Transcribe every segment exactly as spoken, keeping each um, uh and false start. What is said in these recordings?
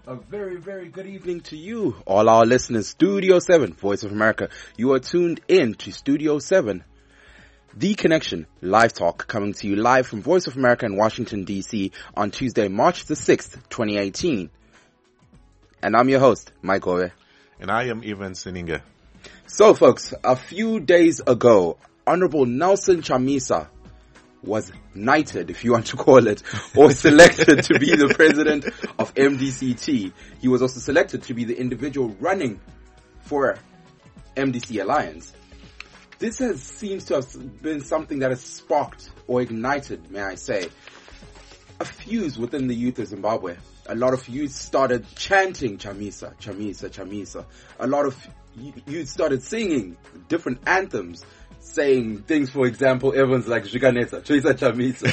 A very, very good evening to you, all our listeners. Studio seven, Voice of America. You are tuned in to Studio seven, The Connection, live talk, coming to you live from Voice of America in Washington, D C on Tuesday, March the sixth, twenty eighteen. And I'm your host, Mike Ove. And I am Ivan Sininga. So, folks, a few days ago, Honorable Nelson Chamisa was knighted, if you want to call it, or selected to be the president of M D C T. He was also selected to be the individual running for M D C Alliance. This has seems to have been something that has sparked or ignited, may I say, a fuse within the youth of Zimbabwe. A lot of youth started chanting Chamisa, Chamisa, Chamisa. A lot of youth started singing different anthems, saying things, for example, everyone's like Zvikanetsa, Choisa Chamisa.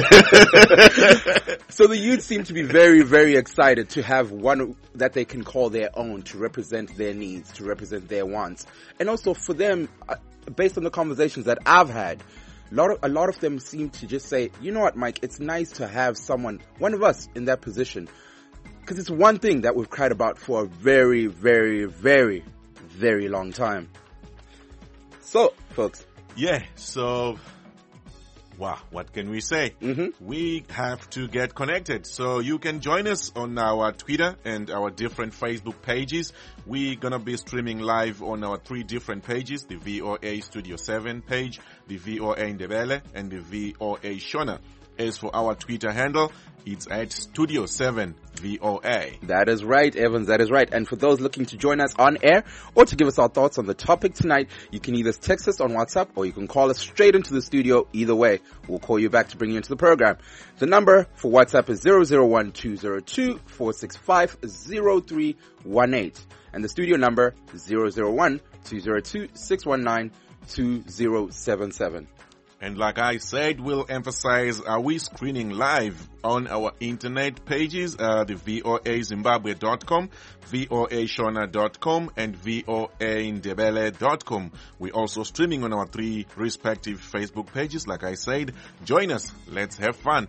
So the youth seem to be very, very excited to have one that they can call their own, to represent their needs, to represent their wants. And also for them, based on the conversations that I've had, a lot of, a lot of them seem to just say, you know what, Mike, it's nice to have someone, one of us in that position. Because it's one thing that we've cried about for a very, very, very, very long time. So, folks. Yeah, so, wow, what can we say? Mm-hmm. We have to get connected. So you can join us on our Twitter and our different Facebook pages. We're going to be streaming live on our three different pages, the V O A Studio seven page, the V O A Ndebele, and the V O A Shona. As for our Twitter handle, it's at Studio seven V O A. That is right, Evans, that is right. And for those looking to join us on air or to give us our thoughts on the topic tonight, you can either text us on WhatsApp or you can call us straight into the studio. Either way, we'll call you back to bring you into the program. The number for WhatsApp is zero zero one two zero two four six five zero three one eight. And the studio number is zero zero one two zero two six one nine two zero seven seven. And like I said, we'll emphasize, are we screening live on our internet pages, uh, the V O A Zimbabwe dot com, V O A Shona dot com, and V O A Ndebele dot com. We're also streaming on our three respective Facebook pages. Like I said, join us. Let's have fun.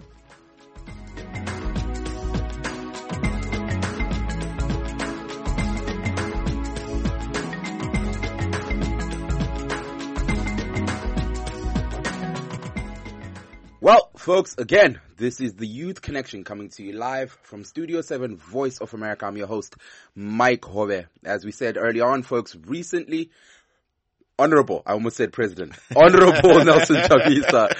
Well, folks, again, this is the Youth Connection coming to you live from Studio seven, Voice of America. I'm your host, Mike Hove. As we said earlier on, folks, recently, Honorable, I almost said President, Honorable Nelson Chamisa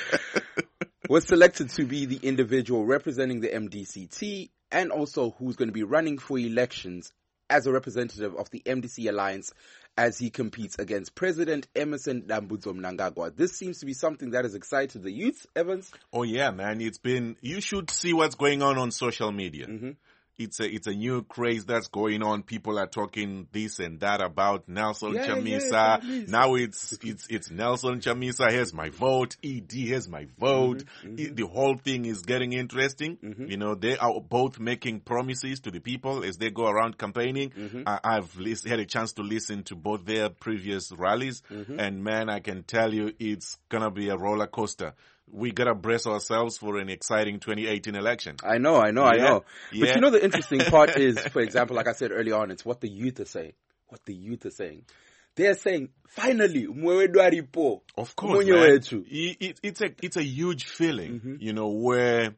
was selected to be the individual representing the M D C T and also who's going to be running for elections as a representative of the M D C Alliance as he competes against President Emmerson Dambudzo Mnangagwa. This seems to be something that has excited the youth, Evans. Oh yeah, man. It's been, you should see what's going on on social media. Mm-hmm. It's a, it's a new craze that's going on. People are talking this and that about Nelson yeah, Chamisa. Yeah, now it's, it's, it's Nelson Chamisa. Here's my vote. E D, here's my vote. Mm-hmm, mm-hmm. It, the whole thing is getting interesting. Mm-hmm. You know, they are both making promises to the people as they go around campaigning. Mm-hmm. I, I've lis- had a chance to listen to both their previous rallies. Mm-hmm. And man, I can tell you it's gonna be a roller coaster. We gotta brace ourselves for an exciting twenty eighteen election. I know, I know, yeah, I know. But yeah. you know the interesting part is, for example, like I said earlier on, it's what the youth are saying. What the youth are saying. They're saying, finally, Mwewedu of course, man. It, it, it's a it's a huge feeling, mm-hmm. you know, where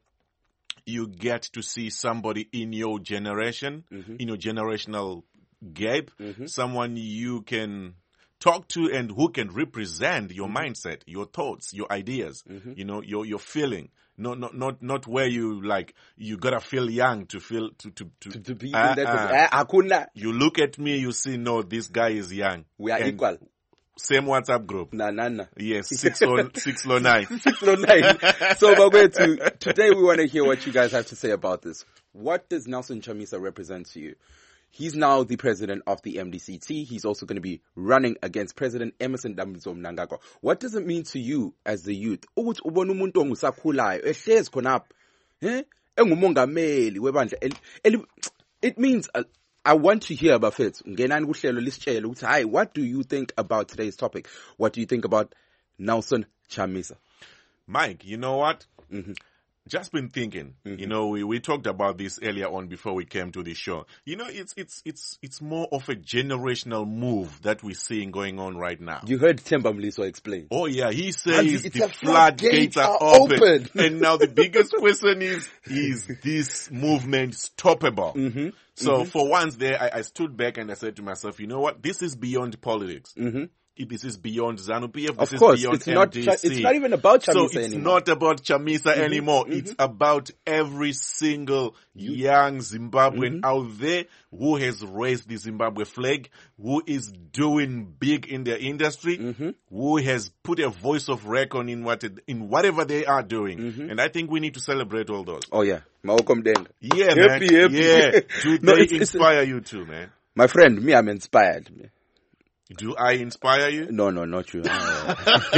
you get to see somebody in your generation, mm-hmm. in your generational gap, mm-hmm. someone you can talk to and who can represent your mm-hmm. mindset, your thoughts, your ideas, mm-hmm. you know, your your feeling. Not not not not where you like you gotta feel young to feel to to to, to, to be uh, in that. uh, Uh, you look at me, you see, no, this guy is young. we are And equal. Same WhatsApp group. Nah, nah, nah. Yes, six oh six oh nine. six oh nine. So, but wait to today we want to hear what you guys have to say about this. What does Nelson Chamisa represent to you? He's now the president of the M D C T. He's also going to be running against President Emmerson Dambudzo Mnangagwa. What does it mean to you as the youth? Ukuthi ubona umuntu ongusakhulayo ehlezi khonapha, eh? Engumongameli webandla. It means uh, I want to hear about it. Ngenani kuhlelo lisitshele ukuthi hi, what do you think about today's topic? What do you think about Nelson Chamisa? Mike, you know what? Mm-hmm. just been thinking, mm-hmm. you know, we, we talked about this earlier on before we came to the show. You know, it's it's it's it's more of a generational move that we're seeing going on right now. You heard Themba Mliso explain. Oh yeah, he says the, the floodgates are open. open. And now the biggest question is, is this movement stoppable? Mm-hmm. So mm-hmm. for once there, I, I stood back and I said to myself, you know what? This is beyond politics. Mm-hmm. This is beyond ZANU-P F. This of course, is beyond it's not, M D C. it's not even about Chamisa so it's anymore. not about Chamisa mm-hmm. anymore. Mm-hmm. It's about every single young Zimbabwean mm-hmm. out there who has raised the Zimbabwe flag, who is doing big in their industry, mm-hmm. who has put a voice of reckon in what it, in whatever they are doing. Mm-hmm. And I think we need to celebrate all those. Oh yeah, Malcolm Denga. Yeah, happy, man. Happy. Yeah. Do No, they it's, it's, inspire you too, man? My friend, me, I'm inspired. Do I inspire you? No, no, not you. never,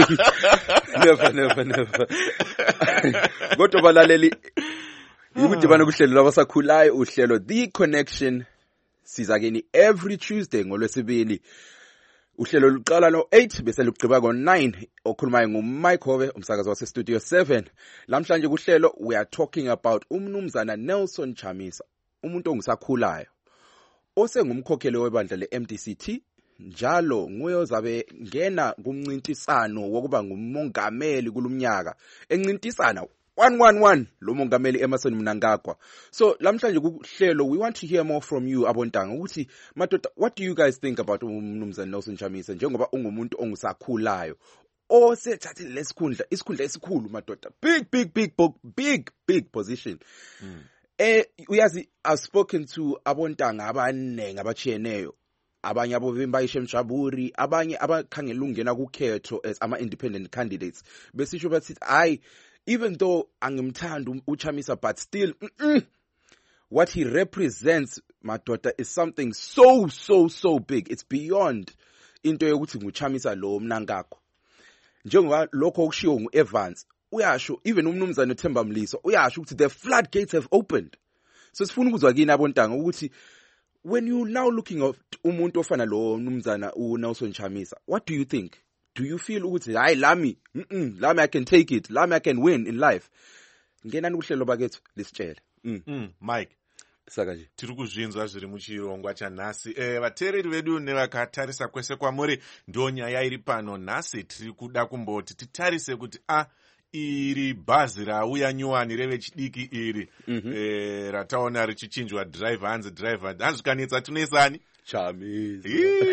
never, never. Kodwa balaleli, ikudibana kuhlelo labasakhulayo uhlelo The Connection siza kini every Tuesday ngolwesibili. Uhlelo luqala no eight bese lugqiba ngo nine. Okhulumayo nguMike Hove, umsakazi wase Studio seven. Lamhlanje kuhlelo we are talking about umnumzana Nelson Chamisa, umuntu ongisakhulayo osengumkhokheli webandla le-M D C T. Njalo nguye ozabe ngena kumncintisano wokuba ngumongameli kulumnyaka encintisana one one one lo mongameli Emmerson Mnangagwa. So lamhlanje kuhlelo we want to hear more from you abontanga ukuthi madoda, what do you guys think about umnumzana Nelson Chamisa njengoba ungumuntu ongisakhulayo osethathile lesikhundla isikhundla esikhulu madoda, big big big big big position. mm. eh uyazi I've spoken to abontanga abanengi abachiyeneyo, abanye abovimba ishemjaburi, abanye abakhangela ungena kukhetho as ama independent candidates besisho bathi I even though angimthanda uChamisa but still mm-mm, what he represents madoda is something so so so big. It's beyond into yokuthi nguChamisa lo Mnangagwa. Njengoba lokho okushiwo nguEvans uyasho, even umnumzana uThemba Mliso uyasho ukuthi the floodgates have opened. So sifuna ukuzwa kini abontanga ukuthi when you now looking at umuntu ofana lo mnumzana uNelson Chamisa, what do you think? Do you feel ukuthi hayi lami mm lami I can take it, lami I can win in life? Ngena nuhlelo bakethu lisitshele. mm. mm, Mike saka nje tiri kuzvinzwa zviri muchirongwa chanhasi. eh vateereri vedu nevakatarisa kwese kwamuri ndo nyaya iri pano nhasi. Tiri kuda kumboti titarise kuti a iri bhazi rauya nyuwani revechidiki iri mm-hmm. eh rataona richichinjwa driver hanzi driver hanzvikanetsa tunesani Chamisa.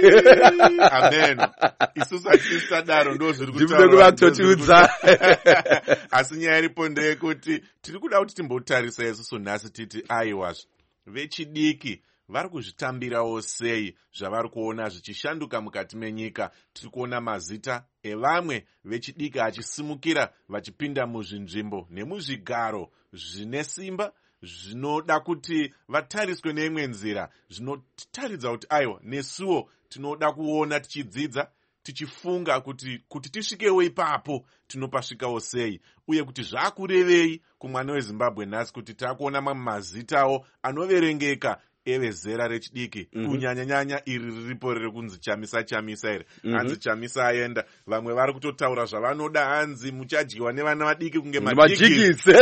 Amen. Isusu achisadaro ndo zviri kutaura. Asi nyaya iripo ndeyekuti tiri kuda kuti timbotarisa isusu nhasi titi aiwa vechidiki vari kuzvitambirawo sei zvavari kuona zvichishanduka mukati menyika. Tiri kuona mazita evamwe vechidiki achisimukira vachipinda muzvinzvimbo nemuzvigaro zvine simba zvinoda kuti vatariswe neimwe nzira, zvinotaridza kuti aiwa nesuwo tinoda kuona tichidzidza tichifunga kuti kuti tisvikewo ipapo tinopasvikawo sei, uye kuti zvakurevei kumwana weZimbabwe nhasi kuti takuona mamwe mazitawo anoverengeka evezera rechidiki mm-hmm. kunyanya-nyanya iri riripo riri kunzi Chamisa Chamisa iri mm-hmm. hanzi Chamisa aenda, vamwe vari kutotaura zvavanoda hanzi muchadyiwa nevana vadiki kunge majigisi.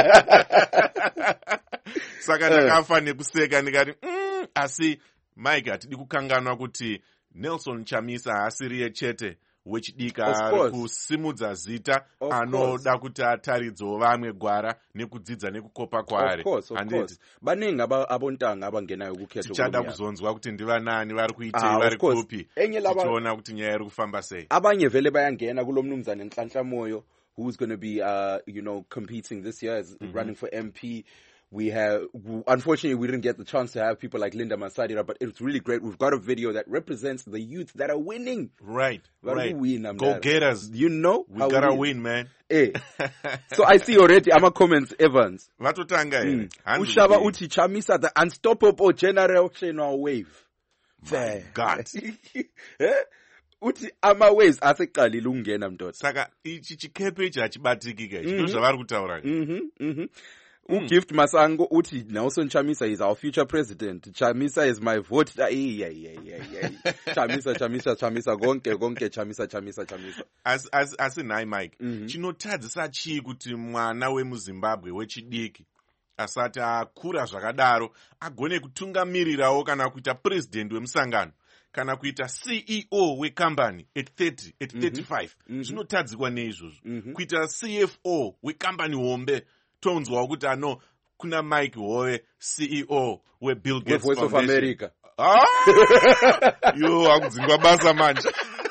Saka ndakafa nekuseka ndikati mm, asi Mike hatidi kukanganwa kuti Nelson Chamisa haasiriye chete wechidika ari kusimudza zita anoda kuti ataridzewo vamwe gwara nekudzidza nekukopa kwaari. Banengi abontanga abangenayo kukhetho. Tichada kuzonzwa kuti ndivanani vari kuitei vari kupi tichiona kuti nyaya iri kufamba sei. Abanye vele bayangena kulo mnumzana Nhlanhla Moyo who's going to be uh, you know competing this year as mm-hmm. running for M P. We have, unfortunately, we didn't get the chance to have people like Linda Masadira, but it's really great. We've got a video that represents the youth that are winning. Right, but right. Win, Go get us. You know? We gotta win, man. Hey. So I see already, I'm a comments, Evans. Vatotanga mm. Ushaba uti Chamisa, the unstoppable generational wave. My God. Uti ama waves aseqalile ukungena mndoda. Saka ichi chikepe ichi hachibatiki ke. Chino zvavari kutaura. Mhm, mhm. Mm. Gift Masango uti Nelson Chamisa is our future president. Chamisa is my vote. Yeah, yeah, yeah, yeah, yeah. Chamisa, Chamisa, Chamisa, gonke, gonke, Chamisa, Chamisa, Chamisa. As as as in I Mike. Mm-hmm. Chinotadzisa chi kuti mwana wemuZimbabwe wechidiki asati akura zvakadaro agone kutungamirirawo kana kuita president wemusangano kana kuita C E O wecompany at thirty at mm-hmm. thirty-five. Mm-hmm. Zvinotadzikwa neizvozvo. Mm-hmm. Kuita C F O wecompany hombe tonzwa kuti ano kuna Mike Howe C E O weBill Gates Voice of America. Ah! Yo akudzingwa basa manje.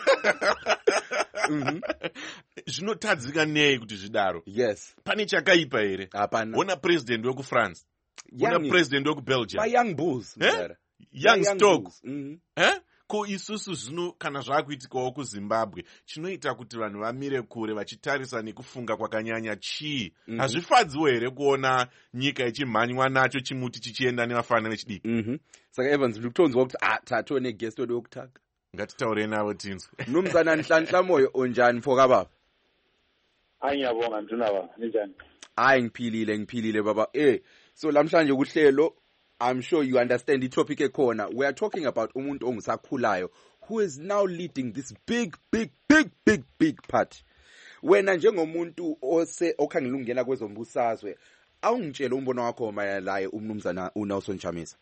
Mhm. Zvinotadzika nei kuti zvidaro? Yes. Pane chakaipa here? Hapana. Wona president wekuFrance. Wona president wekuBelgium. My young bulls. Eh? Young, young stock. Mm-hmm. Eh? Ko isusu zvino kana zvakuitikawo kuZimbabwe chinoita kuti vanhu vamire kure vachitarisa nekufunga kwakanyanya chii. Mm-hmm. Hazvifadziwo here kuona nyika ichimhanywa nacho chimuti chichienda nevafana vechidiki. Mhm. Saka Evans ndikutonzwa kuti ah tato ne guest wedu wokutaka. Ngatitaure navo tinzwe. Nomzana Nhlanhla moyo onjani mfoka baba? Ayabonga nduna baba, njani? Hayi ngiphilile ngiphilile baba. Eh, so lamhlanje kuhlelo I'm sure you understand the topic ekhona. We are talking about umuntu ongusakhulayo who is now leading this big big big big big party. Wena njengomuntu ose okhangela ungena kwezombusazwe, awungitshela umbono wakho mayelaye umnumzana uNelson Chamisa.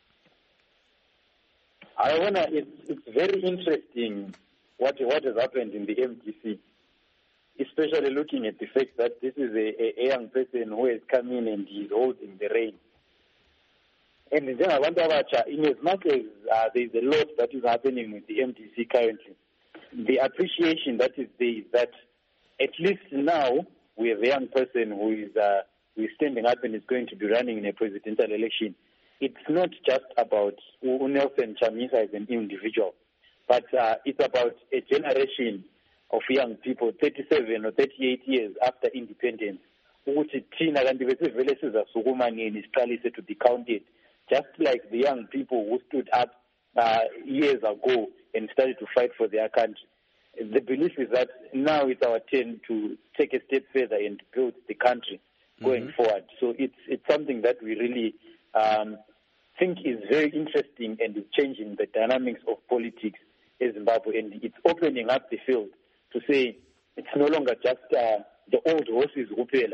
I wanna it's, it's very interesting what what has happened in the M D C, especially looking at the fact that this is a, a young person who has come in and is holding the reins. And in as much as uh, there is a lot that is happening with the M D C currently, the appreciation that is there is that at least now we have a young person who is, uh, who is standing up and is going to be running in a presidential election. It's not just about Nelson Chamisa as an individual, but uh, it's about a generation of young people, thirty-seven or thirty-eight years after independence, who to be counted. Just like the young people who stood up uh, years ago and started to fight for their country. The belief is that now it's our turn to take a step further and build the country going mm-hmm. forward. So it's it's something that we really um, think is very interesting and is changing the dynamics of politics in Zimbabwe. And it's opening up the field to say it's no longer just uh, the old horses who pay.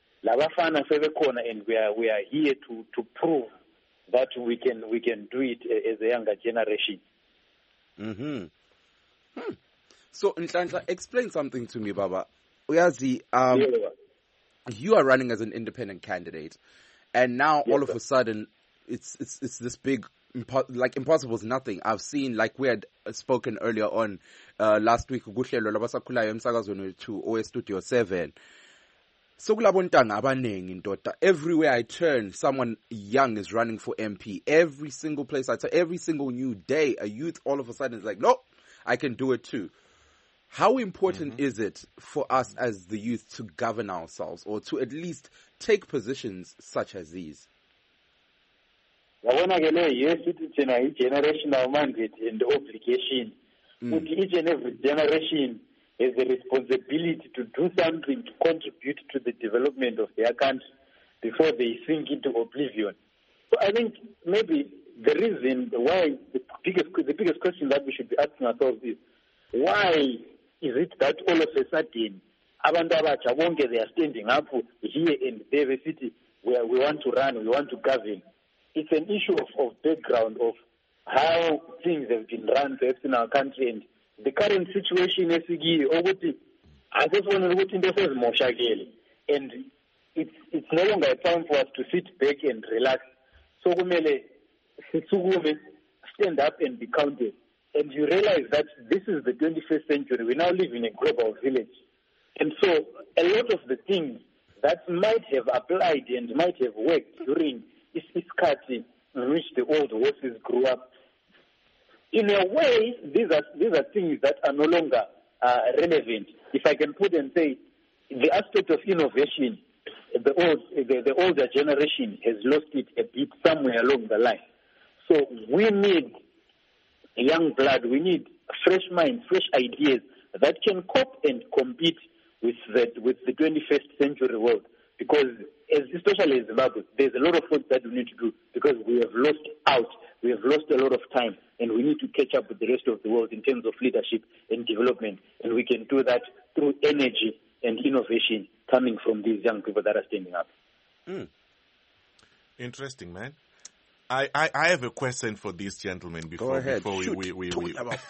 And we are, we are here to, to prove that we can we can do it as a younger generation. Mm-hmm. Hmm. So, Nhlanhla, explain something to me, Baba. Uyazi, um, yeah. you are running as an independent candidate, and now yes, all of sir. a sudden, it's it's it's this big, impo- like impossible is nothing. I've seen, like we had spoken earlier on uh, last week, Guhlelo labasakhulayo emsakazweni to O S Studio seven. So everywhere I turn, someone young is running for M P. Every single place I turn, every single new day, a youth all of a sudden is like, no, I can do it too. How important mm-hmm. is it for us as the youth to govern ourselves or to at least take positions such as these? Yes, it's a generational mandate and obligation. Mm. Each and every generation has a responsibility to do something to contribute to the development of their country before they sink into oblivion. So I think maybe the reason why the biggest the biggest question that we should be asking ourselves is why is it that all of a sudden abantu abatsha bonke they are standing up here in David City where we want to run, we want to govern. It's an issue of, of background of how things have been run perhaps in our country and the current situation is I just want to put in this as moshageli, and it's it's no longer a time for us to sit back and relax. So kumele stand up and be counted, and you realize that this is the twenty-first century. We now live in a global village, and so a lot of the things that might have applied and might have worked during this iskati in which the old horses grew up. In a way, these are these are things that are no longer uh, relevant. If I can put and say, the aspect of innovation, the old the, the older generation has lost it a bit somewhere along the line. So we need young blood. We need fresh minds, fresh ideas that can cope and compete with the with the twenty-first century world. Because especially in Zimbabwe, there's a lot of work that we need to do because we have lost out. We have lost a lot of time, and we need to catch up with the rest of the world in terms of leadership and development. And we can do that through energy and innovation coming from these young people that are standing up. Mm. Interesting, man. I, I, I have a question for these gentlemen before, Go ahead. before Shoot. we... we, we, we. About-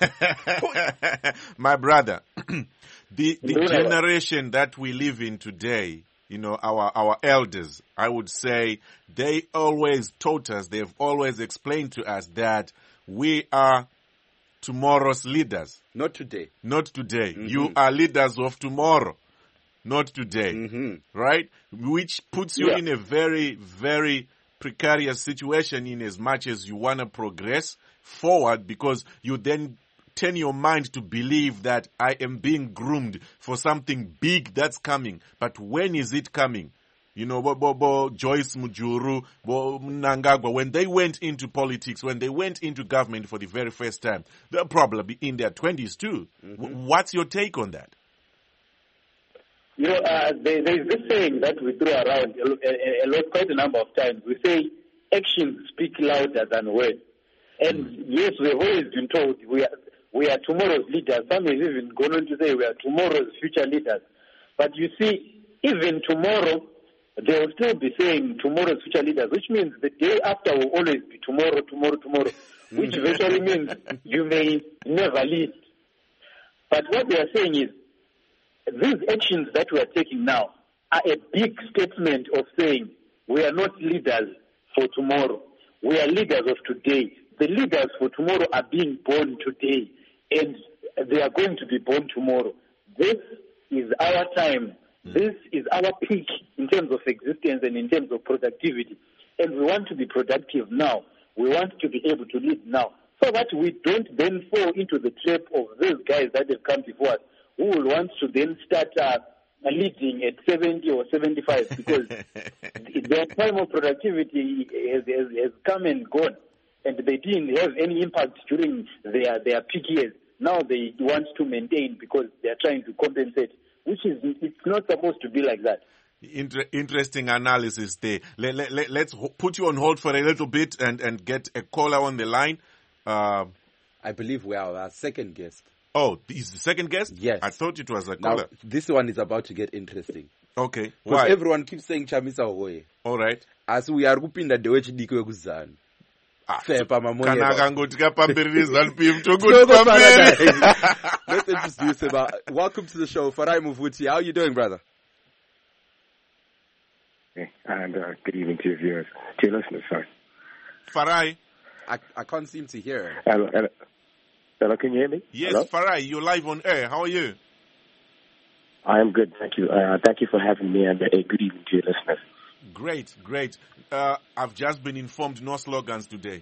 My brother, the, the generation that we live in today, you know, our, our elders, I would say, they always taught us, they've always explained to us that we are tomorrow's leaders. Not today. Not today. Mm-hmm. You are leaders of tomorrow. Not today. Mm-hmm. Right? Which puts you Yeah. in a very, very precarious situation in as much as you want to progress forward, because you then turn your mind to believe that I am being groomed for something big that's coming. But when is it coming? You know, bo, bo, bo, Joyce Mujuru, bo, Mnangagwa, when they went into politics, when they went into government for the very first time, they're probably in their twenties too. Mm-hmm. W- What's your take on that? You know, uh, there, there's this saying that we throw around a, a, a lot, quite a number of times. We say actions speak louder than words. And mm. yes, we've always been told we are we are tomorrow's leaders. Some have even gone on to say we are tomorrow's future leaders. But you see, even tomorrow, they will still be saying tomorrow's future leaders, which means the day after will always be tomorrow, tomorrow, tomorrow, which eventually means you may never lead. But what they are saying is, these actions that we are taking now are a big statement of saying we are not leaders for tomorrow. We are leaders of today. The leaders for tomorrow are being born today, and they are going to be born tomorrow. This is our time. This is our peak in terms of existence and in terms of productivity. And we want to be productive now. We want to be able to lead now, so that we don't then fall into the trap of these guys that have come before us, who will want to then start uh, leading at seventy or seventy-five, because their time of productivity has, has, has come and gone, and they didn't have any impact during their, their peak years. Now they want to maintain because they are trying to compensate, which is, it's not supposed to be like that. Inter- interesting analysis there. Let, let, let, let's ho- put you on hold for a little bit and, and get a caller on the line. Uh, I believe we are our second guest. Oh, he's the second guest? Yes. I thought it was a Now, caller. this one is about to get interesting. Okay. Because Why? everyone keeps saying Chamisa Hoye. All right. As we are kupinda dewe chidiko ekuzana. Ah, Fepa mamonye kana ba. akangoti kapambiri ZANU-P M Soko tokuti pamberi. Paradise. Let's introduce him. Uh, welcome to the show, Farai Muvuti. How are you doing, brother? Hey, and uh, good evening to your viewers, to your listeners, sorry. Farai. I, I can't seem to hear him. Hello, hello, hello, can you hear me? Yes, Hello? Farai, you're live on air. How are you? I am good, thank you. Uh, thank you for having me, and a good evening to your listeners. Great, great. Uh, I've just been informed no slogans today.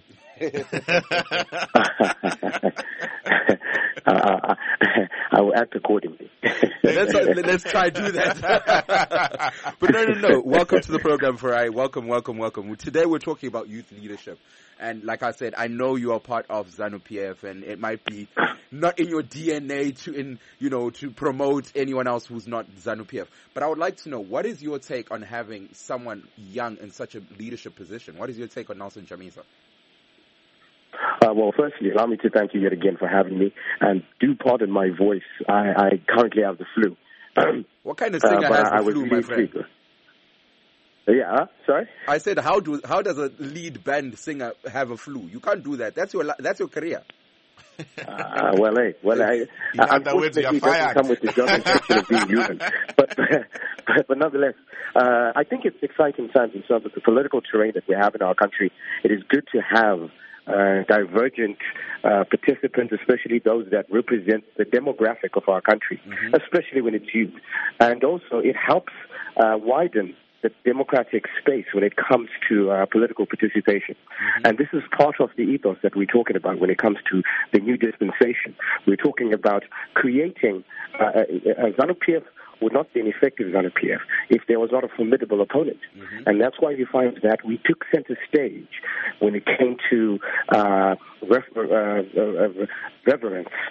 uh, I will act accordingly. let's, let's try to do that. But no, no, no. Welcome to the program, Farai. Welcome, welcome, welcome. Today we're talking about youth leadership. And like I said, I know you are part of ZANU-P F, and it might be not in your D N A to, in you know, to promote anyone else who's not ZANU-P F. But I would like to know, what is your take on having someone young in such a leadership position? What is your take on Nelson Chamisa? Uh, well, firstly, allow me to thank you yet again for having me. And do pardon my voice. I, I currently have the flu. What kind of singer uh, has the I flu, my friend? Speaker. Yeah, huh? Sorry? I said, how do how does a lead band singer have a flu? You can't do that. That's your that's your career. Uh, well, hey, well, I, In other words, unfortunately, you're it doesn't fired. come with the job description of being human. But, but, but nonetheless, uh, I think it's exciting times in terms of the political terrain that we have in our country. It is good to have uh, divergent uh, participants, especially those that represent the demographic of our country, mm-hmm. especially when it's youth. And also, it helps uh, widen the democratic space when it comes to uh, political participation. Mm-hmm. And this is part of the ethos that we're talking about when it comes to the new dispensation. We're talking about creating uh, a, a ZANU-P F would not be an effective ZANU-P F if there was not a formidable opponent. Mm-hmm. And that's why you find that we took center stage when it came to uh, ref- uh, uh, reverence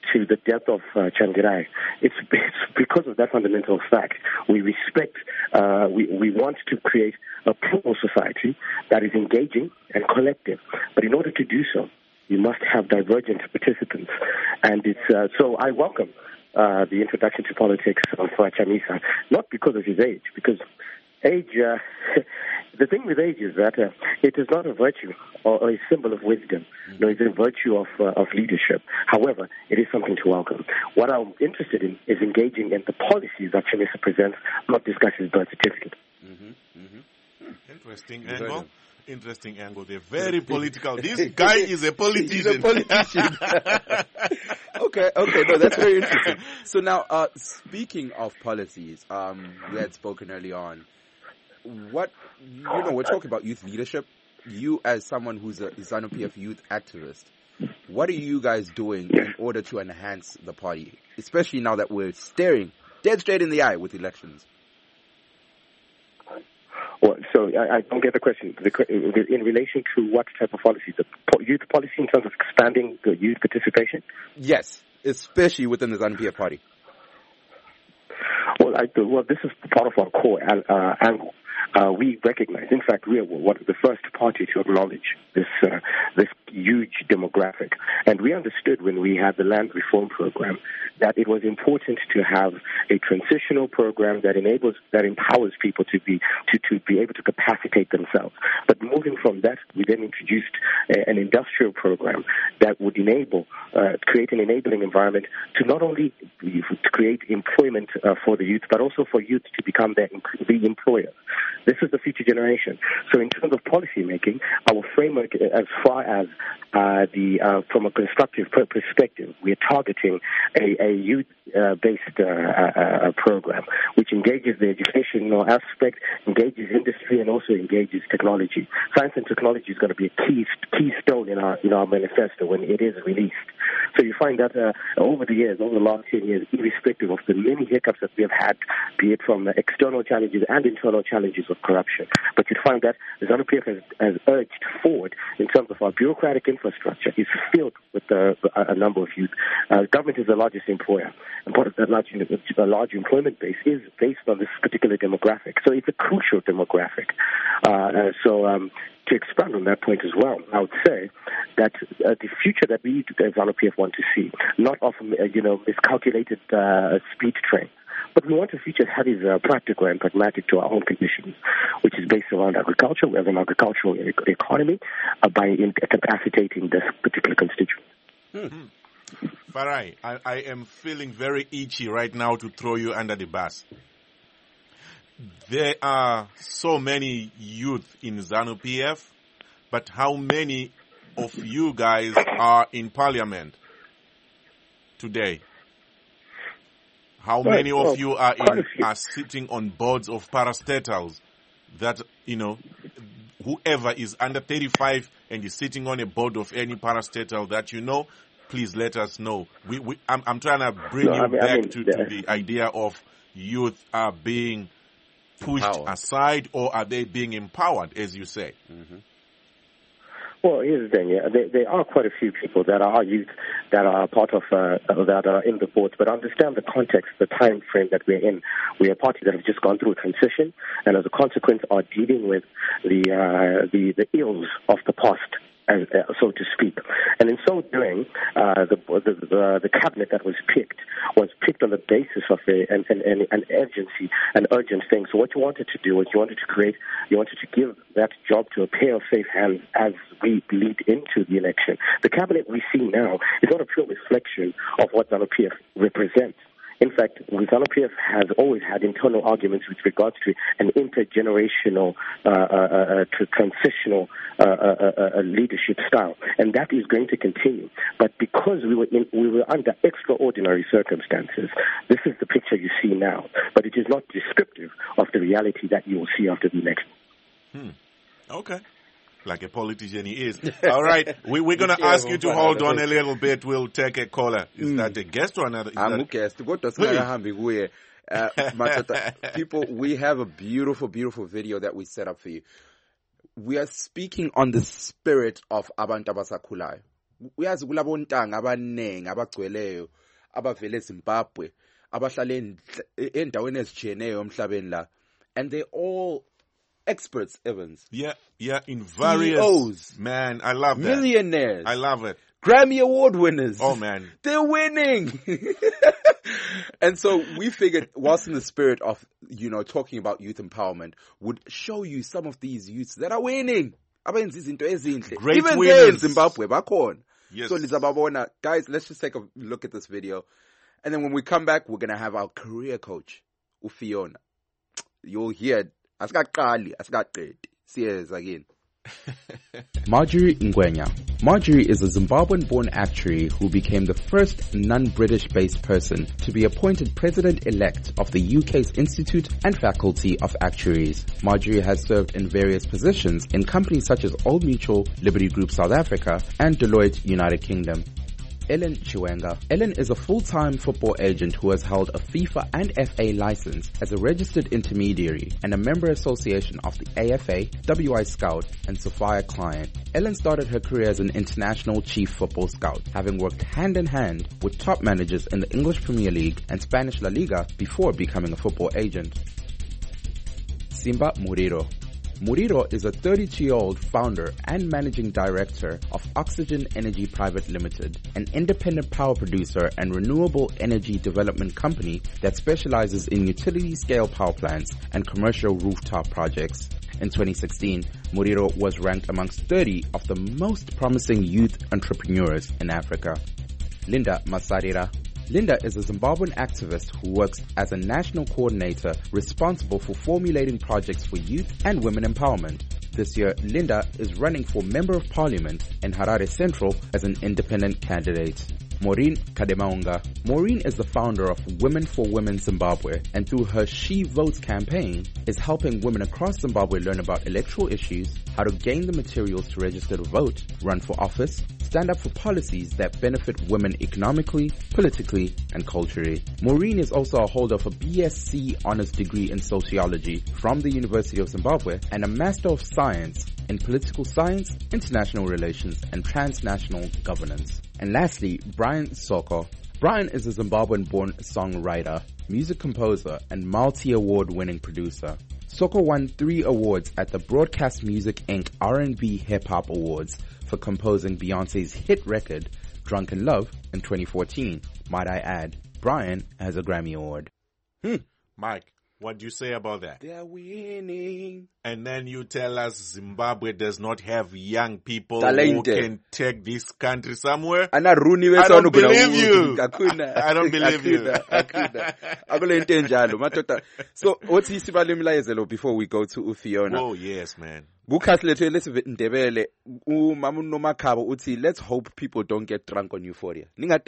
to the death of uh, Changirai, it's, it's because of that fundamental fact. We respect, uh, we, we want to create a plural society that is engaging and collective. But in order to do so, you must have divergent participants. And it's, uh, so I welcome uh, the introduction to politics of uh, Chamisa, not because of his age, because age, uh, the thing with age is that uh, it is not a virtue or, or a symbol of wisdom. Mm-hmm. No, it's a virtue of uh, of leadership. However, it is something to welcome. What I'm interested in is engaging in the policies that Chamisa presents, not discuss his birth certificate. Mm-hmm. Mm-hmm. Interesting angle. Interesting angle. They're very political. This guy is a politician. He's a politician. okay, okay, no, that's very interesting. So now, uh, speaking of policies, um, we had spoken early on. What, you know, we're talking about youth leadership. You, as someone who's a ZANU-P F youth activist, what are you guys doing in order to enhance the party, especially now that we're staring dead straight in the eye with elections? Well, so I, I don't get the question. The, in relation to what type of policy? The youth policy in terms of expanding the youth participation? Yes, especially within the ZANU-P F party. Well, I, well, this is part of our core uh, angle. Uh, we recognize, in fact, we are one of the first party to acknowledge this uh, this huge demographic. And we understood when we had the land reform program that it was important to have a transitional program that enables, that empowers people to be to, to be able to capacitate themselves. But moving from that, we then introduced a, an industrial program that would enable, uh, create an enabling environment to not only to create employment uh, for the youth, but also for youth to become their, the employer. This is the future generation. So in terms of policy making, our framework, as far as uh, the uh, from a constructive perspective, we are targeting a, a youth-based uh, uh, uh, program which engages the educational aspect, engages industry, and also engages technology. Science and technology is going to be a key keystone in our in our manifesto when it is released. So you find that uh, over the years, over the last ten years, irrespective of the many hiccups that we have had, be it from external challenges and internal challenges of corruption, but you'd find that the ZANU-P F has, has urged forward in terms of our bureaucratic infrastructure is filled with uh, a number of youth. Uh, government is the largest employer, and part of that large, a large employment base is based on this particular demographic. So it's a crucial demographic. Uh, uh, so um, to expand on that point as well, I would say that uh, the future that we as ZANU-P F want to see, not of uh, you know miscalculated uh, speed train, but we want a future that is uh, practical and pragmatic to our own conditions, which is based around agriculture. We have an agricultural e- economy uh, by incapacitating this particular constituent. Hmm. Farai, I, I am feeling very itchy right now to throw you under the bus. There are so many youth in ZANU-P F, but how many of you guys are in parliament today? How well, many of well, you are in, are sitting on boards of parastatals that, you know, whoever is under thirty-five and is sitting on a board of any parastatal that you know, please let us know. We, we, I'm, I'm trying to bring no, you I mean, back I mean, to, to the idea of youth are being pushed Power. aside, or are they being empowered, as you say? Mm-hmm. Well, here's the thing. Yeah, there, there are quite a few people that are youth that are part of uh, that are in the boards, but understand the context, the time frame that we're in. We are a party that have just gone through a transition, and as a consequence, are dealing with the uh, the the ills of the past, as, uh, so to speak. And in so doing, uh, the, the the the cabinet that was picked was picked on the basis of a, an, an, an urgency, an urgent thing. So what you wanted to do was you wanted to create, you wanted to give that job to a pair of safe hands as we lead into the election. The cabinet we see now is not a pure reflection of what ZANU-P F represents. In fact, ZANU-P F has always had internal arguments with regards to an intergenerational, uh, uh, uh, to transitional uh, uh, uh, leadership style, and that is going to continue. But because we were in, we were under extraordinary circumstances, this is the picture you see now. But it is not descriptive of the reality that you will see after the election. Hmm. Okay. Like a politician he is. All right, we, we're going to ask you to hold on a little bit. We'll take a caller. Is mm. that a guest or another? Is I'm that... a guest. Uh, people, we have a beautiful, beautiful video that we set up for you. We are speaking on the spirit of Abantu Abasakhulayo. uyazi kulabo ntanga abanengi abagcweleyo abavele eZimbabwe abahlala endaweni ezijiyeneyo emhlabeni la, and they're all experts, Evans. Yeah, yeah, in various... C E Os. Man, I love that. Millionaires. I love it. Grammy Award winners. Oh, man. They're winning. And so we figured, whilst in the spirit of, you know, talking about youth empowerment, would show you some of these youths that are winning. Great Even winners. there in Zimbabwe, bakhona. Yes. So Lizababona, guys, let's just take a look at this video. And then when we come back, we're going to have our career coach, Ufiona. You'll hear it. Asikaqali, asikaqedi. See us again. Marjorie Ngwenya. Marjorie is a Zimbabwean-born actuary who became the first non-British-based person to be appointed president-elect of the U K's Institute and Faculty of Actuaries. Marjorie has served in various positions in companies such as Old Mutual, Liberty Group South Africa, and Deloitte United Kingdom. Ellen Chiwenga. Ellen is a full-time football agent who has held a FIFA and F A license as a registered intermediary and a member association of the A F A, W I Scout, and Sophia client. Ellen started her career as an international chief football scout, having worked hand-in-hand with top managers in the English Premier League and Spanish La Liga before becoming a football agent. Simba Muriro. Muriro is a thirty-two-year-old founder and managing director of Oxygen Energy Private Limited, an independent power producer and renewable energy development company that specializes in utility-scale power plants and commercial rooftop projects. In twenty sixteen, Muriro was ranked amongst thirty of the most promising youth entrepreneurs in Africa. Linda Masarira. Linda is a Zimbabwean activist who works as a national coordinator responsible for formulating projects for youth and women empowerment. This year, Linda is running for Member of Parliament in Harare Central as an independent candidate. Maureen Kademaunga. Maureen is the founder of Women for Women Zimbabwe, and through her She Votes campaign is helping women across Zimbabwe learn about electoral issues, how to gain the materials to register to vote, run for office, stand up for policies that benefit women economically, politically, and culturally. Maureen is also a holder of a B S c honors degree in sociology from the University of Zimbabwe and a Master of Science in Political Science, International Relations, and Transnational Governance. And lastly, Brian Soko. Brian is a Zimbabwean-born songwriter, music composer, and multi-award winning producer. Soko won three awards at the Broadcast Music Incorporated R and B Hip Hop Awards for composing Beyonce's hit record, Drunken Love, in twenty fourteen. Might I add, Brian has a Grammy Award. Hmm. Mike, what do you say about that? They're winning. And then you tell us Zimbabwe does not have young people Talented. who can take this country somewhere? I don't believe you. I don't believe you. So, what's his Sibalimla before we go to Ufiona? Oh, yes, man. Let's hope people don't get drunk on Euphoria.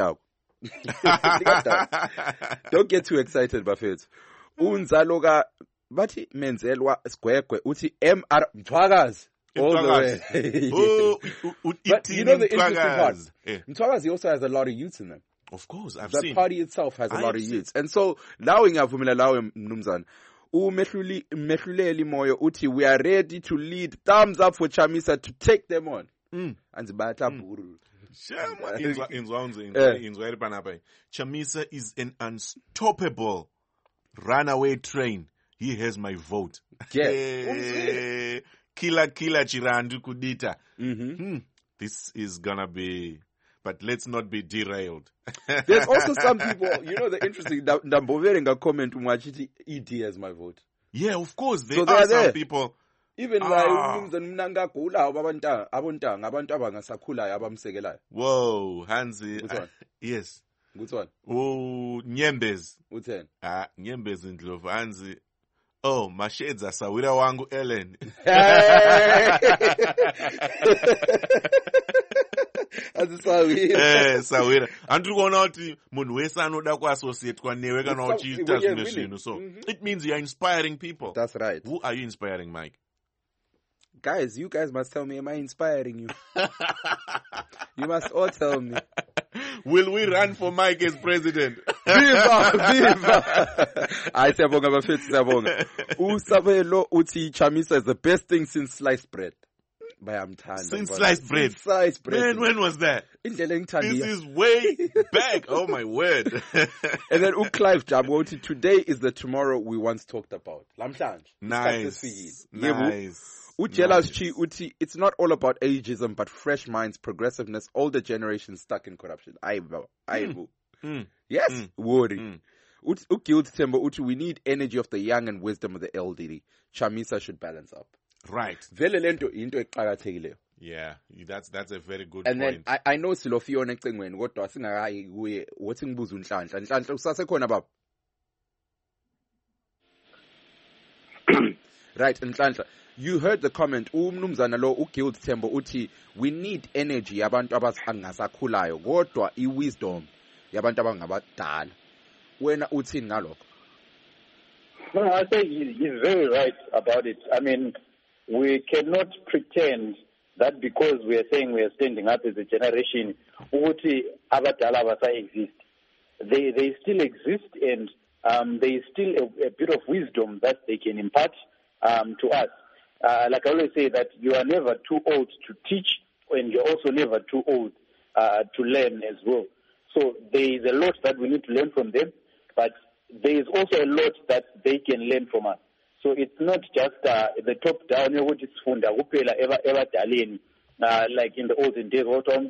Don't get too excited, Buffett. Unzaloga bathi menzelwa sigwegwe uthi M R Mthwakazi all the way. Oh, but you know the interesting part, yeah. Mthwakazi also has a lot of youths in them. Of course, I've the seen. The party itself has a I lot of seen. youths. And so now ngiyavumela lawe mnumzana umehluli mehluleli moyo uthi we are ready to lead. Thumbs up for Chamisa to take them on. Mm. And zibata buru. Chamisa is an unstoppable runaway train. He has my vote. Yeah. Kila kila chirandu kudita. Mm-hmm. Hmm. This is gonna be, but let's not be derailed. There's also some people, you know, the interesting, Ndamboveringa comment umachiti E D has my vote. Yeah, of course. There so are some there. people. Even like mnanga kula abantanga abontanga abantu abangasakhulayo abamsekelayo. Whoa, Hansi. Which one? Yes. Which one? Oh, Nyembez. Which one? Ah, Nyembez in Ndlovu. Hansi. Oh, mashedza sawira wangu Ellen. Azisawira. Eh, sawira. Andri kuona kuti munhu wese anoda kuassociatewa newe kana uchiita zvimwe zvinhu. So, mm-hmm. It means you are inspiring people. That's right. Who are you inspiring, Mike? Guys, you guys must tell me, am I inspiring you? You must all tell me. Will we run for Mike as president? Viva! Viva! I siyabonga bafethu siyabonga. Usabelo uthi Chamisa is the best thing since sliced bread. bayamthanda. Since sliced bread. Since sliced bread. Man, when was that? Indlela engithandile. This is way back. Oh my word. And then uClive Jabu, today is the tomorrow we once talked about. Lamhlanje. Nice. Nice. Ujelas nice. Chi Uti, it's not all about ageism, but fresh minds, progressiveness, older generations stuck in corruption. Aibu. Aibu. Mm. Yes, Mm. worry. Mm. Ut- Ukilt Tembo Uti, we need energy of the young and wisdom of the elderly. Chamisa should balance up. Right. Vele lento into eqhakathekileyo. Yeah, that's that's a very good And point. then I, I know Silofiona ecingweni kodwa singakayi kuye wothi ngibuza uNhlanhla. Nhlanhla usasekhona baba? Right, Nhlanhla. You heard the comment. Umnumzana lo uGild Tembo uthi we need energy yabantu abangasakhulayo kodwa iwisdom yabantu abangabadala. Wena uthini ngalokho? No, I say he, he's very right about it. I mean, we cannot pretend that because we are saying we are standing up as a generation, ukuthi abadala abasa exist. They they still exist, and um, there is still a, a bit of wisdom that they can impart um, to us. Uh, like I always say, that you are never too old to teach, and you're also never too old uh, to learn as well. So there is a lot that we need to learn from them, but there is also a lot that they can learn from us. So it's not just uh, the top down, what is funda kuphela eba ebadaleni, uh, like in the olden days,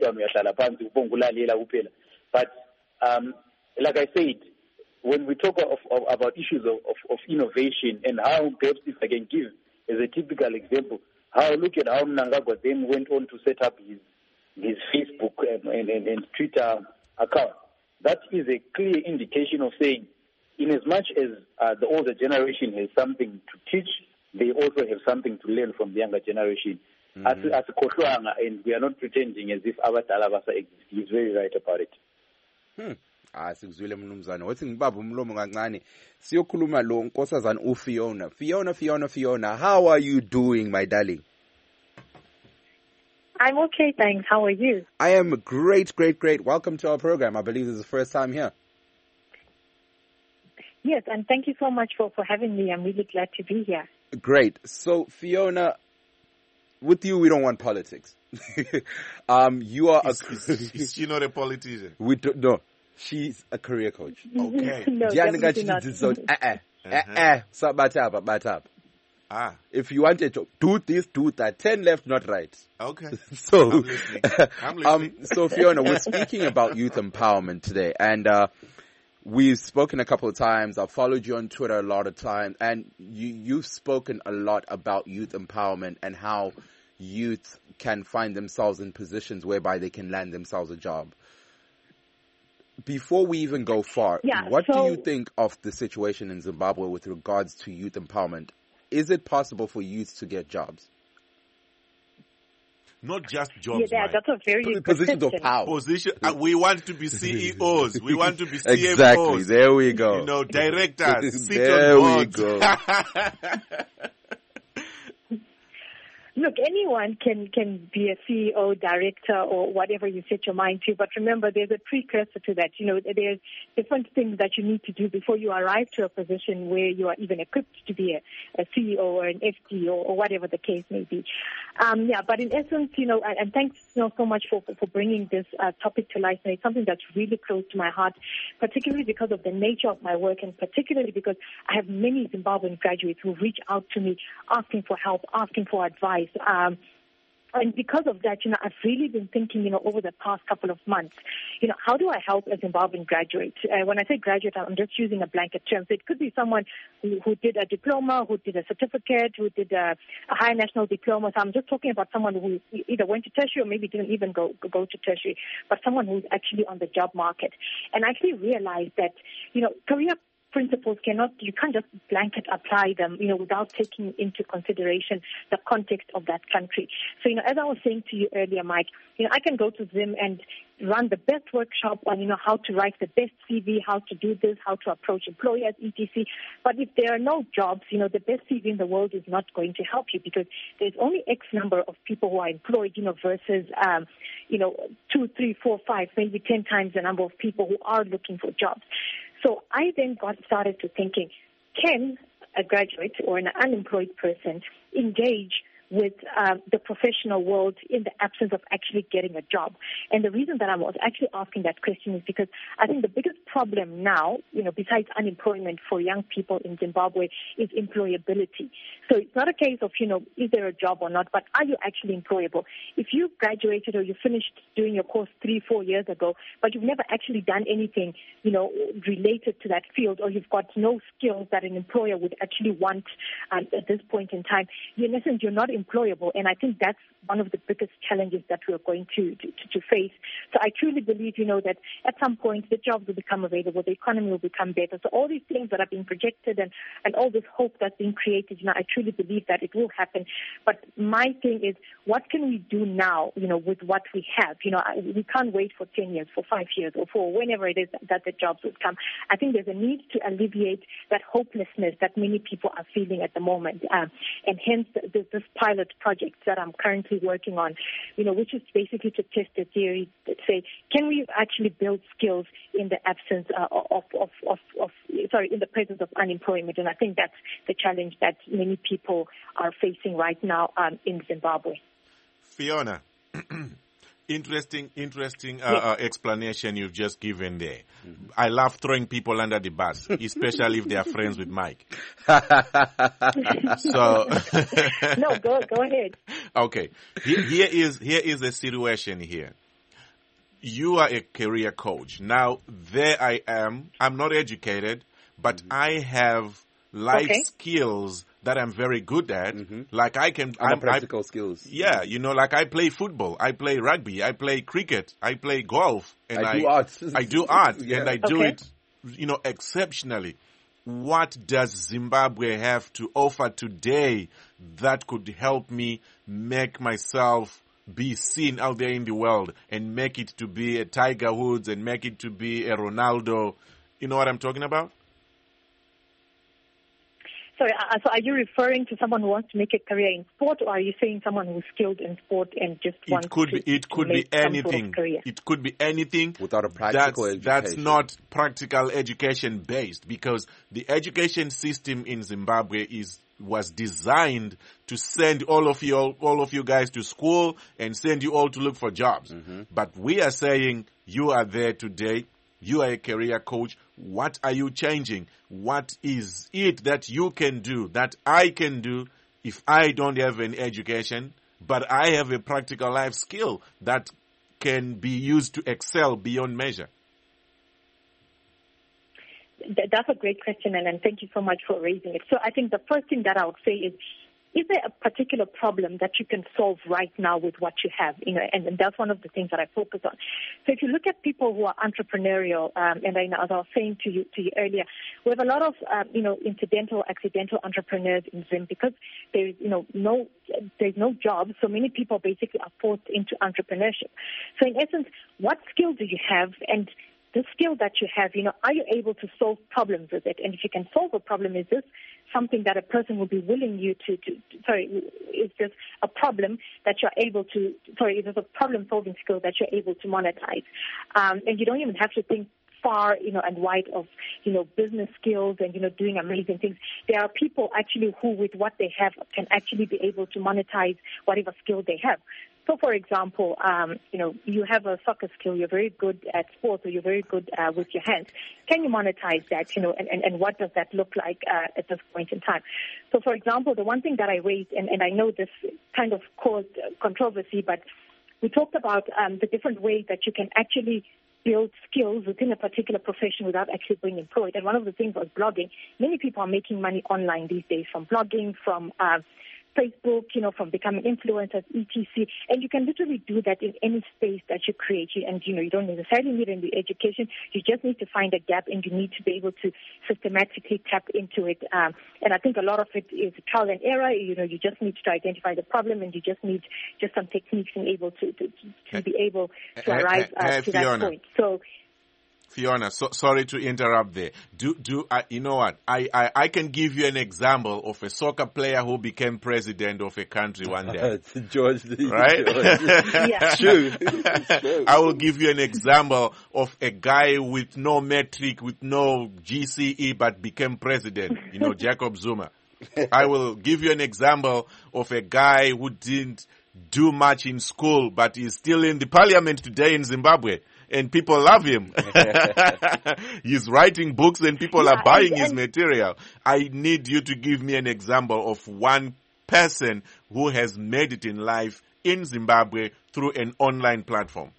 but um, like I said, when we talk of, of about issues of, of, of innovation and how perhaps if I can give as a typical example, how look at how Mnangagwa then went on to set up his his Facebook and, and, and, and Twitter account. That is a clear indication of saying, in as much as uh, the older generation has something to teach, they also have something to learn from the younger generation. Mm-hmm. As, as and we are not pretending as if abadala basa exist. He's very right about it. Hmm. Ah, sikuzwile mnumzane. Wathi ngibaba umlomo kancane. Siyokhuluma lo nkosazana uFiona. Fiona, Fiona, Fiona. How are you doing, my darling? I'm okay, thanks. How are you? I am great, great, great. Welcome to our program. I believe this is the first time here. Yes, and thank you so much for, for having me. I'm really glad to be here. Great. So, Fiona, with you, we don't want politics. um, you are is, a... is, is she not a politician? We don't, no, she's a career coach. Okay. No, definitely not. So, uh-uh, uh-uh, so bat up, bat up. Ah. If you wanted to do this, do that. Ten left, not right. Okay. So, I'm listening. I'm listening. um, so Fiona, we're speaking about youth empowerment today, and uh, we've spoken a couple of times. I've followed you on Twitter a lot of times, and you, you've spoken a lot about youth empowerment and how youth can find themselves in positions whereby they can land themselves a job. Before we even go far, yeah, what so, do you think of the situation in Zimbabwe with regards to youth empowerment? Is it possible for youth to get jobs? Not just jobs, yeah, Mike. That's a very good Positions of question. power. Position. Uh, we want to be C E Os. We want to be C F Os. Exactly. There we go. You know, directors. Sit there on we boards. go. Look, anyone can, can be a C E O, director, or whatever you set your mind to. But remember, there's a precursor to that. You know, there's different things that you need to do before you arrive to a position where you are even equipped to be a, a C E O or an F D or, or whatever the case may be. Um, yeah, but in essence, you know, and, and thanks you know, so much for, for bringing this uh, topic to life. And it's something that's really close to my heart, particularly because of the nature of my work and particularly because I have many Zimbabwean graduates who reach out to me asking for help, asking for advice. Um, and because of that, you know, I've really been thinking, you know, over the past couple of months, you know, how do I help a Zimbabwean graduate? Uh, when I say graduate, I'm just using a blanket term. So it could be someone who, who did a diploma, who did a certificate, who did a, a higher national diploma. So I'm just talking about someone who either went to tertiary or maybe didn't even go, go to tertiary, but someone who's actually on the job market. And I actually realized that, you know, career principles cannot, you can't just blanket apply them, you know, without taking into consideration the context of that country. So, you know, as I was saying to you earlier, Mike, you know, I can go to Zim and run the best workshop on, you know, how to write the best C V, how to do this, how to approach employers, et cetera. But if there are no jobs, you know, the best C V in the world is not going to help you because there's only X number of people who are employed, you know, versus, um, you know, two, three, four, five, maybe ten times the number of people who are looking for jobs. So I then got started to thinking, can a graduate or an unemployed person engage with um, the professional world in the absence of actually getting a job. And the reason that I was actually asking that question is because I think the biggest problem now, you know, besides unemployment for young people in Zimbabwe is employability. So it's not a case of, you know, is there a job or not, but are you actually employable? If you graduated or you finished doing your course three, four years ago, but you've never actually done anything, you know, related to that field, or you've got no skills that an employer would actually want um, at this point in time, in essence, you're not employable. And I think that's one of the biggest challenges that we're going to, to, to face. So I truly believe, you know, that at some point the jobs will become available, the economy will become better. So all these things that are being projected and, and all this hope that's being created, you know, I truly believe that it will happen. But my thing is, what can we do now, you know, with what we have? You know, I, we can't wait for ten years, for five years, or for whenever it is that the jobs would come. I think there's a need to alleviate that hopelessness that many people are feeling at the moment. Um, and hence the, this pilot project that I'm currently working on, you know, which is basically to test the theory that say, can we actually build skills in the absence uh, of, of, of, of, sorry, in the presence of unemployment? And I think that's the challenge that many people are facing right now um, in Zimbabwe. Fiona, interesting, interesting uh, yes. uh, explanation you've just given there. Mm-hmm. I love throwing people under the bus, especially if they are friends with Mike. So, no, go go ahead. Okay, here, here is here is the situation here. You are a career coach. Now, there I am. I'm not educated, but mm-hmm. I have life okay. skills that I'm very good at. Mm-hmm. Like I can, I'm, practical I, skills. Yeah, you know, like I play football, I play rugby, I play cricket, I play golf, and I, I do art. I do art, yeah. and I do okay. it, you know, exceptionally. What does Zimbabwe have to offer today that could help me make myself be seen out there in the world and make it to be a Tiger Woods and make it to be a Ronaldo? You know what I'm talking about? Sorry, uh, so are you referring to someone who wants to make a career in sport, or are you saying someone who's skilled in sport and just wants it could to, be, it could to make be anything. some sort of career? It could be anything without a practical that's, education. That's not practical education based, because the education system in Zimbabwe is was designed to send all of you all of you guys to school and send you all to look for jobs. Mm-hmm. But we are saying you are there today. You are a career coach. What are you changing? What is it that you can do, that I can do if I don't have an education, but I have a practical life skill that can be used to excel beyond measure? That's a great question, and thank you so much for raising it. So I think the first thing that I would say is, is there a particular problem that you can solve right now with what you have? You know, and, and that's one of the things that I focus on. So if you look at people who are entrepreneurial, um, and I, as I was saying to you to you earlier, we have a lot of um, you know incidental, accidental entrepreneurs in Zim because there's you know no there's no job, so many people basically are forced into entrepreneurship. So in essence, what skill do you have? And the skill that you have, you know, are you able to solve problems with it? And if you can solve a problem, is this something that a person will be willing you to, to, to sorry, is this a problem that you're able to, sorry, is this a problem-solving skill that you're able to monetize? Um, and you don't even have to think far, you know, and wide of, you know, business skills and, you know, doing amazing things. There are people actually who, with what they have, can actually be able to monetize whatever skill they have. So, for example, um, you know, you have a soccer skill, you're very good at sports, or you're very good uh, with your hands. Can you monetize that, you know, and, and, and what does that look like uh, at this point in time? So, for example, the one thing that I raised, and, and I know this kind of caused controversy, but we talked about um, the different ways that you can actually build skills within a particular profession without actually being employed. And one of the things was blogging. Many people are making money online these days from blogging, from uh, Facebook, you know, from becoming influencers, et cetera. And you can literally do that in any space that you create. And, you know, you don't necessarily need any education. You just need to find a gap, and you need to be able to systematically tap into it. Um, and I think a lot of it is trial and error. You know, you just need to identify the problem, and you just need just some techniques and able to, to, to be able to arrive uh, hey, to Fiona. that point. So, Fiona, so, sorry to interrupt there. Do do uh, you know what? I, I, I can give you an example of a soccer player who became president of a country one day. George, right? George. Yeah. True. True. I will give you an example of a guy with no metric, with no G C E, but became president. You know, Jacob Zuma. I will give you an example of a guy who didn't do much in school, but he's still in the parliament today in Zimbabwe. And people love him. He's writing books and people yeah, are buying and, his material. I need you to give me an example of one person who has made it in life in Zimbabwe through an online platform.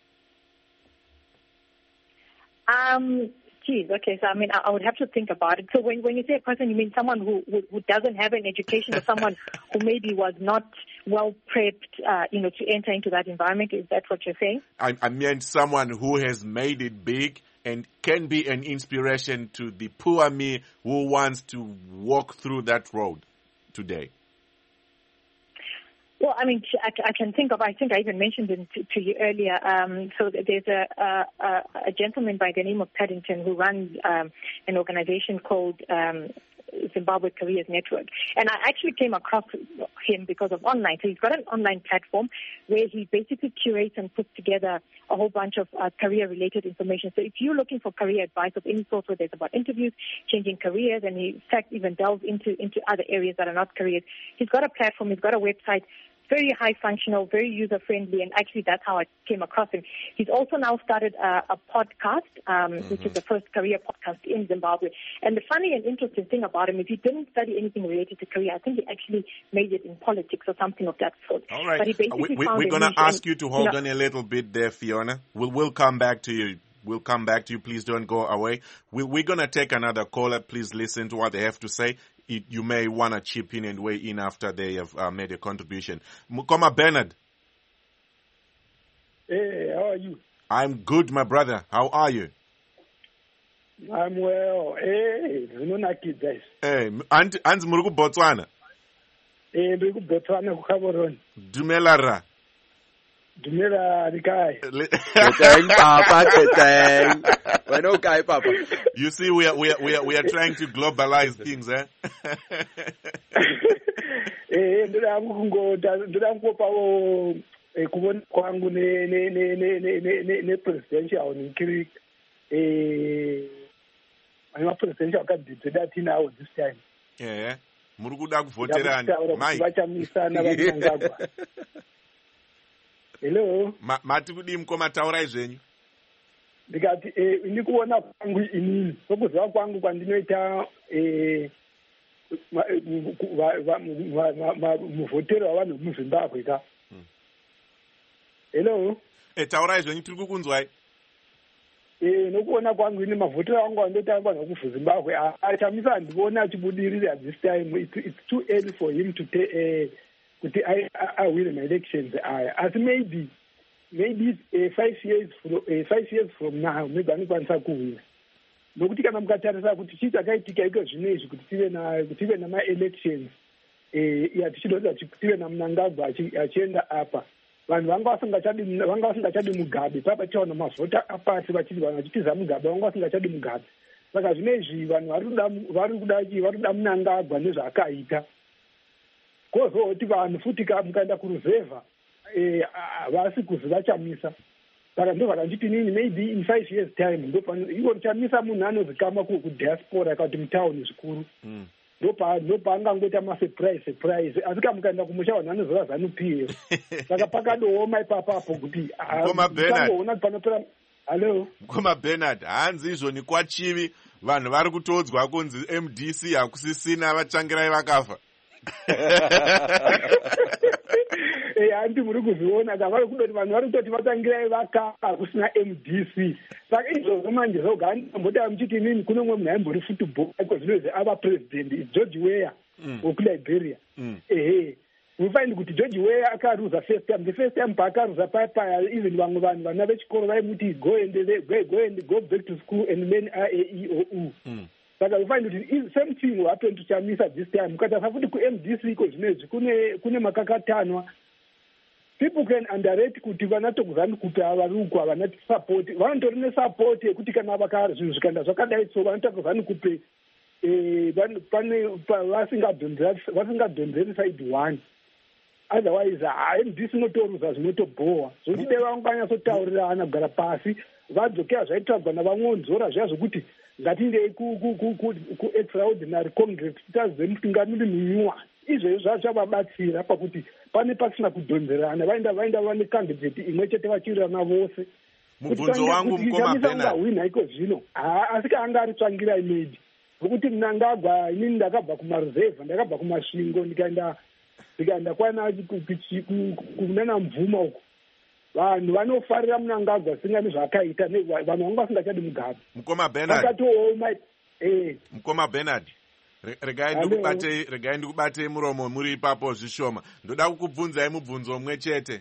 Um, geez, okay, so I mean, I, I would have to think about it. So when, when you say a person, you mean someone who, who, who doesn't have an education or someone who maybe was not well prepped, uh, you know, to enter into that environment? Is that what you're saying? I, I meant someone who has made it big and can be an inspiration to the poor me who wants to walk through that road today. Well, I mean, I, I can think of, I think I even mentioned it to, to you earlier. Um, so there's a, a, a gentleman by the name of Paddington who runs um, an organization called um, Zimbabwe Careers Network. And I actually came across him because of online. So he's got an online platform where he basically curates and puts together a whole bunch of uh, career-related information. So if you're looking for career advice of any sort, whether it's about interviews, changing careers, and he in fact even delves into, into other areas that are not careers, he's got a platform, he's got a website, very high functional, very user-friendly, and actually that's how I came across him. He's also now started a, a podcast, um, mm-hmm. which is the first career podcast in Zimbabwe. And the funny and interesting thing about him is he didn't study anything related to career. I think he actually made it in politics or something of that sort. All right. But he basically we, we, found we're going to ask and, you to hold you know, on a little bit there, Fiona. We'll, we'll come back to you. We'll come back to you. Please don't go away. We, we're going to take another caller. Please listen to what they have to say. It, you may want to chip in and weigh in after they have uh, made a contribution. Mukoma Bernard. Hey, how are you? I'm good, my brother. How are you? I'm well. Hey, zvinonakidza guys. Hey, anzi muri kuBotswana? Eh, ndiri kuBotswana kuKaborone. Dumela ra. Dumela rikai. Teteng papa, teteng. When okay, papa. You see, we are we are we are we are trying to globalize things, eh? Eh, ndira kungo ndira kungopawo kubona kwangu ne ne ne ne ne ne presidential nkiri eh ana presidential candidate that now this time. Yeah. Muri kuda kuvoterani. Mai. Vachamisana vachangagwa. Hello. Ma, mati kudi mkoma taurai zvenyu. Ndikati eh ini kuona kwangu inini. Sokuziva kwangu kwandinoita eh muvhotero wavanhu muZimbabwe ka. Hello. Eh taurai zvenyu tiri kukunzwai. Eh nokuona kwangu ine mavhotero angu andotanga kuZimbabwe achamisa ndivona achibudirira at this time. It's, it's too early for him to take uh, kuti I, I, I win my elections. I, as maybe, maybe uh, five years from uh, five years from now, maybe anokwanisa kuwina. Nokuti kana mukatarisa kuti chii chakaitika iko zvinezvi kuti tive na tive nama elections eh ya tichidonza tive na Mnangagwa achienda apa. Vanhu vanga vasingachadi vanga vasingachadi Mugabe papa chaona mavhota apasi vachiti vanhu vachitiza Mugabe vanga vasingachadi Mugabe. Saka zvinezvi vanhu vari kuda vari kuda chi vari kuda Mnangagwa nezvaakaita. Kozoti vanhu futi mukaenda kuruzevha eh vasi kuziva chamisa. Saka ndo vakanditi nini maybe in five years time ndo iko chamisa munhu anozikama kudiaspora kuti mutauni zvikuru. Ndo pa ndo paangangoita ma surprise surprise asi kama mukaenda kumusha vanhu vanozova zanu P F. Saka pakadooma ipapapo kuti Koma Bernard ona panopera. Hello. Koma Bernard hanzi izvoni kwachivi vanhu vari kutodzwa kunzi M D C hakusisina vachangirai vakafa. Eh anti muri kuzviona kavari kudoti vanhu vari kutoti vatangirai vakafa kusina M D C. Saka izvozvo manje zogani ambota muchiti nini kune mumwe munhu aimbori football iko zvinozvi ava president George Weah wokuLiberia. Ehe we find kuti George Weah akaruza first time the first time paakaruza papa even vamwe vanhu vana vechikoro vaimuti go and go go and go back to school and learn A E I O U. Saka we find kuti same thing will happen to Chamisa this time. Mukatasa futi ku M D C iko zvinezvi kune kune makakatanwa. People can underrate kuti vanatokuzani kupa varukwa vanati support vanotori nesupport yekuti kana vakara zvinhu zvikanda zvakadai so vanotokuzani kupe eh pane vasingadhonzera vasingadhonzeri side one. Saka we find kuti something will happen to Chamisa this time. Mukatasa futi ku M D C iko zvinezvi kune kune makakatanwa. People can underrate kuti vanatokuzani kupa varukwa vanati support vanotori nesupport yekuti kana vakara zvinhu zvikanda zvakadai so vanotokuzani kupe eh pane pane vasingadhonzeri side one. otherwise hayi ndisinotoruza zvinotobhowa zvokuti dai vanganyatsotaurirana kugara pasi vadzokera zvaitadzwa navamwonzora zviya zvokuti ngatiindei ku-extraordinary congress titadze mutungamiri munyuwani izvezvo zvazvavabatsira pakuti pane pasina kudhonzerana vaenda vaenda vane candidate imwe chete vachiwirirana vose mubvunzo wangu mukoma benard iko zvino asi kaanga ari tsvangirai medi vokuti mna ndagwa inini ndakabva kumaruzevha ndakabva kumasvingo ndikaenda ndikaenda kwana kunana mvuma uko vanhu vanofarira munangagwa singani zvakaita vanhu vanga vasingachadi mugabe mukoma benard vakatooma eh mukoma benard regai ndikubate regai ndikubate muromo muri ipapo zvishoma ndoda kukubvunzai mubvunzo umwe chete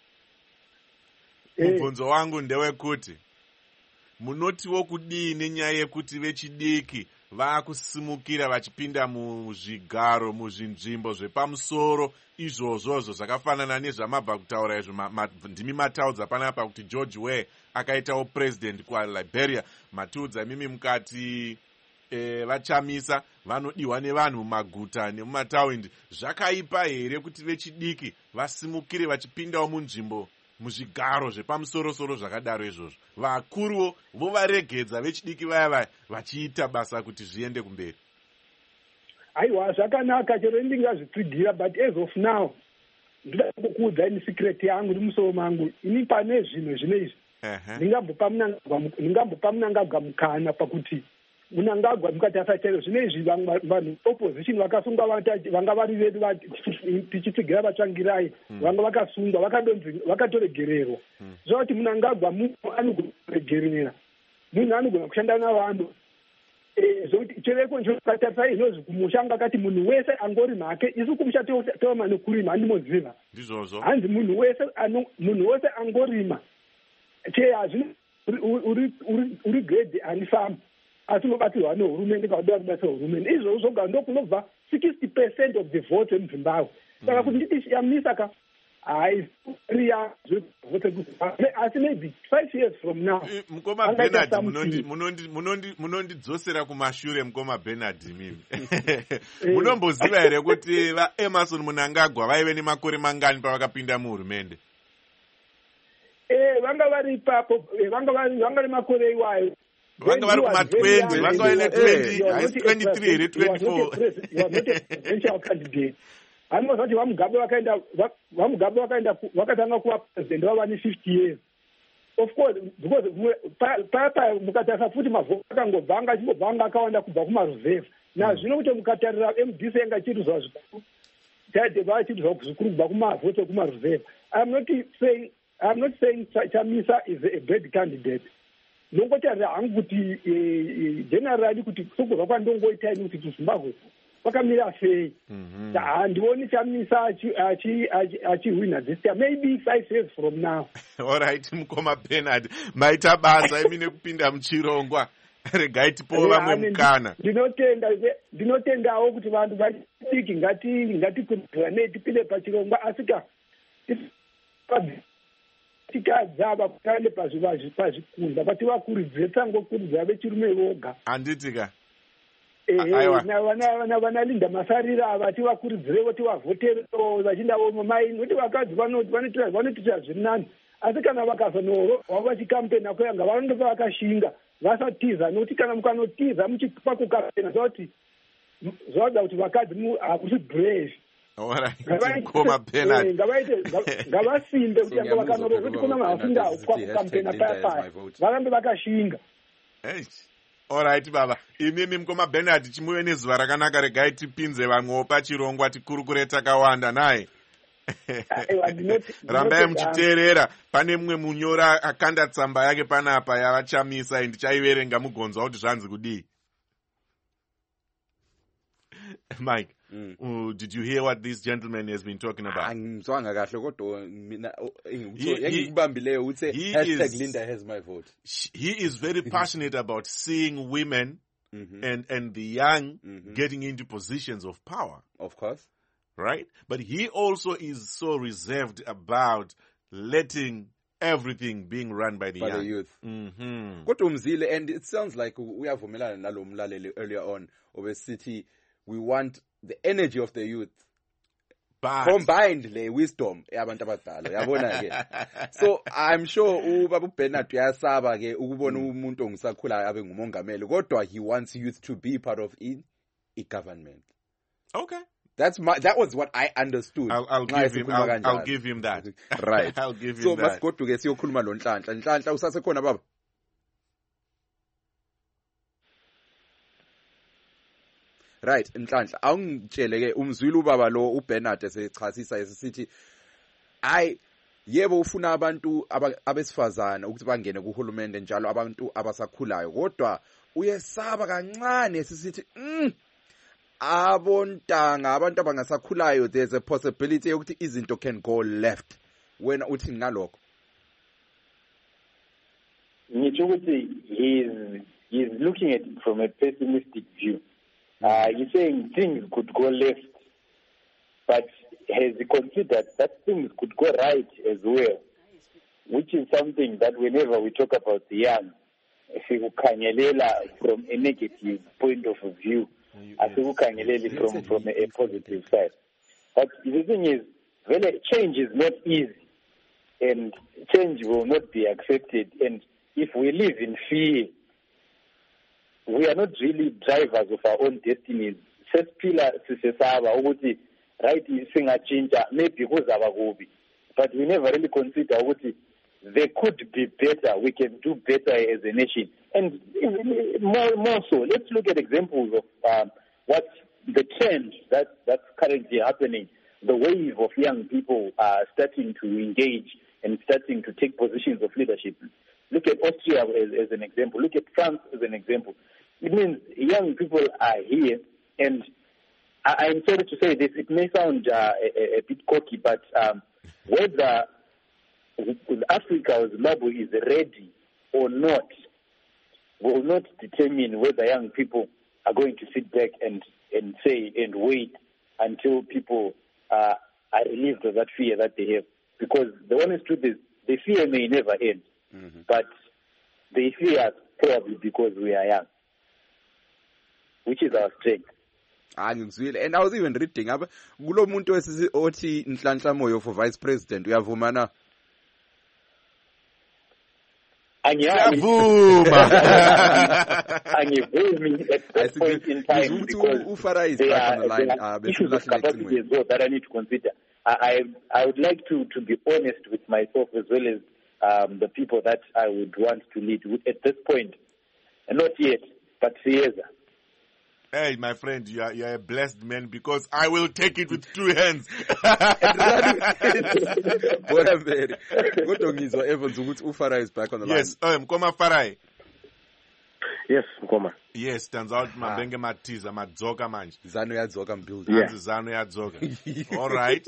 mubvunzo wangu ndewekuti munotiwo kudii nenyaya yekuti vechidiki vaakusimukira vachipinda muzvigaro muzvinzvimbo zvepamusoro izvozvozvo zvakafanana nezvamabva kutaura izvo ndimi mataudza panapa kuti George Weah akaitawo president kuliberia matiudza imimi mukati e, vachamisa vanodiwa nevanhu mumaguta nemumataundi zvakaipa here kuti vechidiki vasimukire vachipindawo munzvimbo muzvigaro zvepamusoro-soro zvakadaro izvozvo vakuruwo vovaregedza vechidiki vaya vaya vachiita basa kuti zviende kumberi aiwa zvakanaka chero ndingazvitsigira but as of now ndoda kukuudzai secret yangu ndimusoro mangu ini pane zvinhu zvine izvi ndingambopa munangagwa mukana pakuti munangagwa mukatasa chairo zvine izvi vanhu opposition vakasungwa vanga vari vedu tichitsigira vatsvangirai vanga vakasungwa vakatoregererwa zvakuti munangagwa munhu anogona kuregerera munhu anogona kushanda navanhu zvokuti chereko njokatarisa izvozvo kumushanga akati munhu wese angori make isu kumusha tooma nekurima handimoziva ndizvozvo hanzi munhu wese munhu wese angorima che hazvino uri grade handifamba asi unobatsirwa nehurumende kaudova kubatsira hurumende izvozvo zvoga ndokunobva sixty percent of the vote emuzimbabwe saka kuti nditi yamisa ka hayi riya asi maybe five years from now mukoma benard munondidzosera kumashure mukoma benard mimi munomboziva here kuti vaemerson munangagwa vaive nemakore mangani pavakapinda muhurumende eh vanga vari ipapo vanga vari vanga nemakore iwayo vanga vari kuma-twenty vanga vari ne-twenty haisi twenty-three here twenty-four presidential candidate anoziva kuti vamugabe vakaenda vamugabe vakaenda vakatanga kuva president vava ne-fifty years of course because papa mukatarisa futi mavhoko akangobva anga achimbobva anga akawanda kubva kumaruzevha nazvino kuti mukatarira M D C anga achiitizwa zvikuru taite vachiitizwa zvikuru kubva kumavhoti ekumaruzevha I'm not saying I'm not saying Chamisa is a bad candidate nongotarira hangu kuti generally kuti sokurwa kwandongoitaini kuti kuzimbabwe vakamira sei handioni Chamisa achihwina this time maybe five years from now. Alright mukoma Bernard maita basa imi nekupinda muchirongwa regai tipowo vamwe mukana ndinotenda ndinotendawo kuti vantu vatiki ngati ngatikurane tipinde pachirongwa asika tikadzava kutande pazvikunda pati vakurudzire tsangokurudzira vechirume voga handitika vanalinda masarira ava tivakurudzirevo tivavhoterevo vachindawo mamaini kuti vakadzi vanotiita zviri nani asi kana vakazonoro vachikampena kuyanga vanondopa vakashinga vasatiza nokuti kana mukanotiza muchipakukapena zvakuti zvavada kuti vakadzi hakusi brave ngavasimbe kuti anga vakanoro kuti kuna mahafundawo kwakukampena paya paya varambe vakashinga. Alright baba imimi mukoma Bernard chimuve nezuva rakanaka regai tipinze vamwewo pachirongwa tikurukure takawanda naye rambai muchiteerera pane mumwe munyora akanda tsamba yake panapa yavachamisa ndichaiverenga mugonzwa kuti zvanzi kudii. Mike, mm. uh, did you hear what this gentleman has been talking about? Angizwanga kahle kodwa mina ngikubambileyo uthe hashtag Linda has my vote. He is very passionate about seeing women mm-hmm. and and the young mm-hmm. getting into positions of power. Of course. Right? But he also is so reserved about letting everything being run by the by young. the youth. Mhm. Kodwa umzile and it sounds like uyavumelana nalo mlaleli earlier on obesithi we want the energy of the youth But combined le wisdom yabantu abadala yabona ke. So I'm sure ubaba uBernard uyasaba ke ukubona umuntu ongisakhulayo abe ngumongameli kodwa he wants youth to be part of in a government. Okay. That's my, that was what I understood. I'll, I'll give him I'll, I'll give him that. Right. I'll give him so, that. So masigoduke siyokhuluma lo Nhlanhla. Nhlanhla usasekhona baba? Right, Nhlanhla. Awungitshele ke umzwile ubaba lo uBernard esechasisa esithi I yebo ufuna abantu abesifazana ukuthi bangene kuhulumende njalo abantu abasakhulayo kodwa uyesaba kancane sisithi mm abontanga abantu abangasakhulayo there's a possibility yokuthi izinto can go left wena uthi ngalokho ngisho ukuthi he's he's looking at it from a pessimistic view. Uh, he's saying things could go left, but has he considered that things could go right as well, which is something that whenever we talk about the young, sikukhangelela from a negative point of view, asikukhangeleli from from a, a positive side. But the thing is, well, change is not easy, and change will not be accepted. And if we live in fear, we are not really drivers of our own destinies. Sesipila sisesaba ukuthi right singachinja maybe kuzaba kubi, but we never really consider ukuthi there could be better. We can do better as a nation, and more more so. Let's look at examples of um, what the trend that that's currently happening. The wave of young people are starting to engage and starting to take positions of leadership. Look at Austria as, as an example. Look at France as an example. It means young people are here, and I, I'm sorry to say this, it may sound uh, a, a bit cocky, but um, whether Africa or Zimbabwe is ready or not will not determine whether young people are going to sit back and, and say and wait until people uh, are relieved of that fear that they have. Because the honest truth is, the fear may never end, mm-hmm. but they fear probably because we are young, which is our strength. And I was even reading up kulo muntu othi Nhlanhla Moyo for vice president uyavumana angiyavuma angivumi at this point in time because there are, there are issues of capacity as well that I need to consider. I, I would like to, to be honest with myself as well as um, the people that I would want to lead at this point. Not yet, but Sieza. Hey, my friend, you are, you are a blessed man because I will take it with two hands. Is back on the yes, line. um, Mkoma Farai. Yes, Mkoma. Yes, turns out mabenge matiza madzoka manje. Zanu ya dzoka mbuilding. Yeah. Zanu ya dzoka. All right.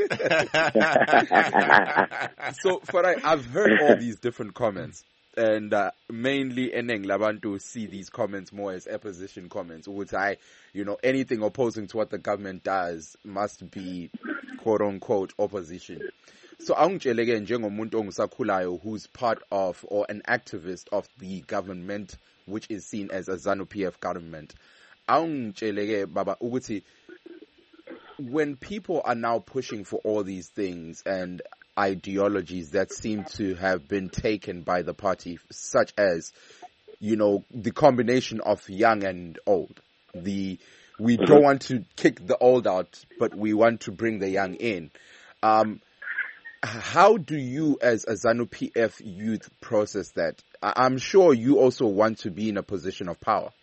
So, Farai, I've heard all these different comments. And uh, mainly eneng labantu see these comments more as opposition comments, which I, you know, anything opposing to what the government does must be quote unquote opposition. So angitshele ke njengomuntu ongisakhulayo who's part of or an activist of the government which is seen as a ZANU P F government. Angitshele ke baba ukuthi when people are now pushing for all these things and ideologies that seem to have been taken by the party, such as, you know, the combination of young and old. The we don't want to kick the old out, but we want to bring the young in. Um, how do you, as a ZANU P F youth, process that? I'm sure you also want to be in a position of power.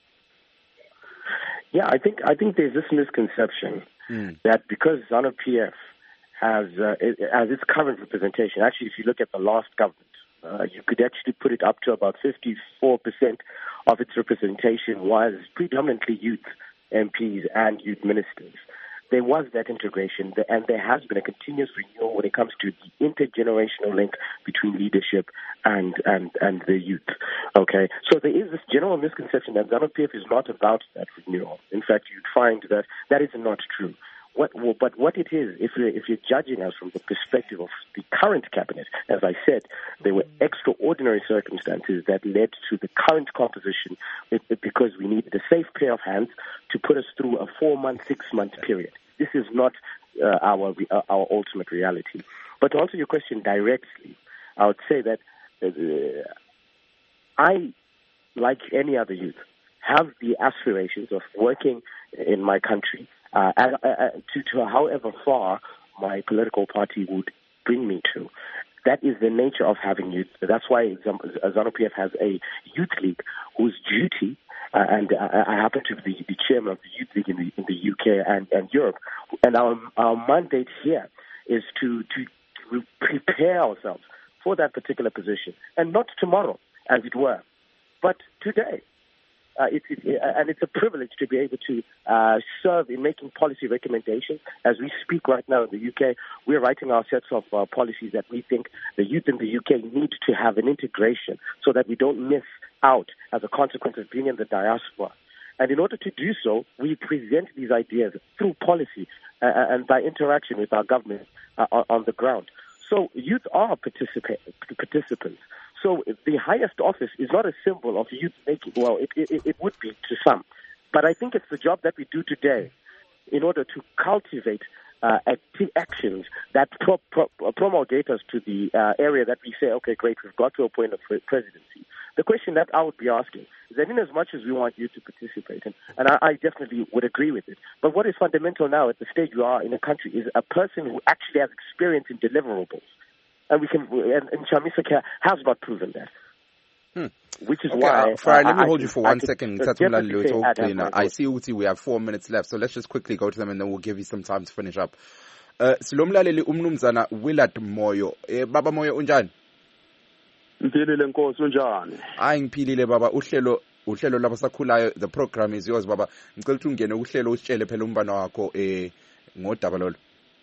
Yeah, I think I think there's this misconception mm. that because ZANU P F has uh, it, as its current representation. Actually, if you look at the last government, uh, you could actually put it up to about fifty-four percent of its representation was predominantly youth M Ps and youth ministers. There was that integration, and there has been a continuous renewal when it comes to the intergenerational link between leadership and, and, and the youth. Okay, so there is this general misconception that ZANU P F is not about that renewal. In fact, you'd find that that is not true. What, well, but what it is, if you're, if you're judging us from the perspective of the current cabinet, as I said, there were extraordinary circumstances that led to the current composition because we needed a safe pair of hands to put us through a four-month, six-month period. This is not uh, our uh, our ultimate reality. But to answer your question directly, I would say that uh, I, like any other youth, have the aspirations of working in my country uh, and, uh, to, to however far my political party would bring me to. That is the nature of having youth. That's why ZANU-P F has a youth league whose duty, uh, and uh, I happen to be the chairman of the youth league in the, in the U K and, and Europe, and our, our mandate here is to, to, to prepare ourselves for that particular position, and not tomorrow, as it were, but today. Uh, it, it, it, and it's a privilege to be able to uh, serve in making policy recommendations. As we speak right now in the U K, we're writing our sets of uh, policies that we think the youth in the U K need to have an integration so that we don't miss out as a consequence of being in the diaspora. And in order to do so, we present these ideas through policy uh, and by interaction with our government uh, on, on the ground. So youth are participa- participants. So the highest office is not a symbol of youth making. Well, it, it, it would be to some. But I think it's the job that we do today in order to cultivate uh, active actions that pro- pro- promulgate us to the uh, area that we say, okay, great, we've got to a point of presidency. The question that I would be asking is that in as much as we want you to participate, and, and I, I definitely would agree with it, but what is fundamental now at the stage we are in a country is a person who actually has experience in deliverables. And we can, and, and Chamisa has not proven that. Hmm. Which is okay, why. Uh, Fry, let me I, hold you for I one can, second. I, I see Uti, we have four minutes left, so let's just quickly go to them and then we'll give you some time to finish up. Uh, Silomlaleli umnumzana Willard Moyo. Eh, Baba Moyo unjani? Ngiphilile Nkosi unjani? Hayi ngiphilile baba, uhlelo uhlelo lapha sakhulayo, the program is yours baba. Ngicela ukuthi ungene uhlelo usitshele phela umbano wakho eh ngodaba lolo.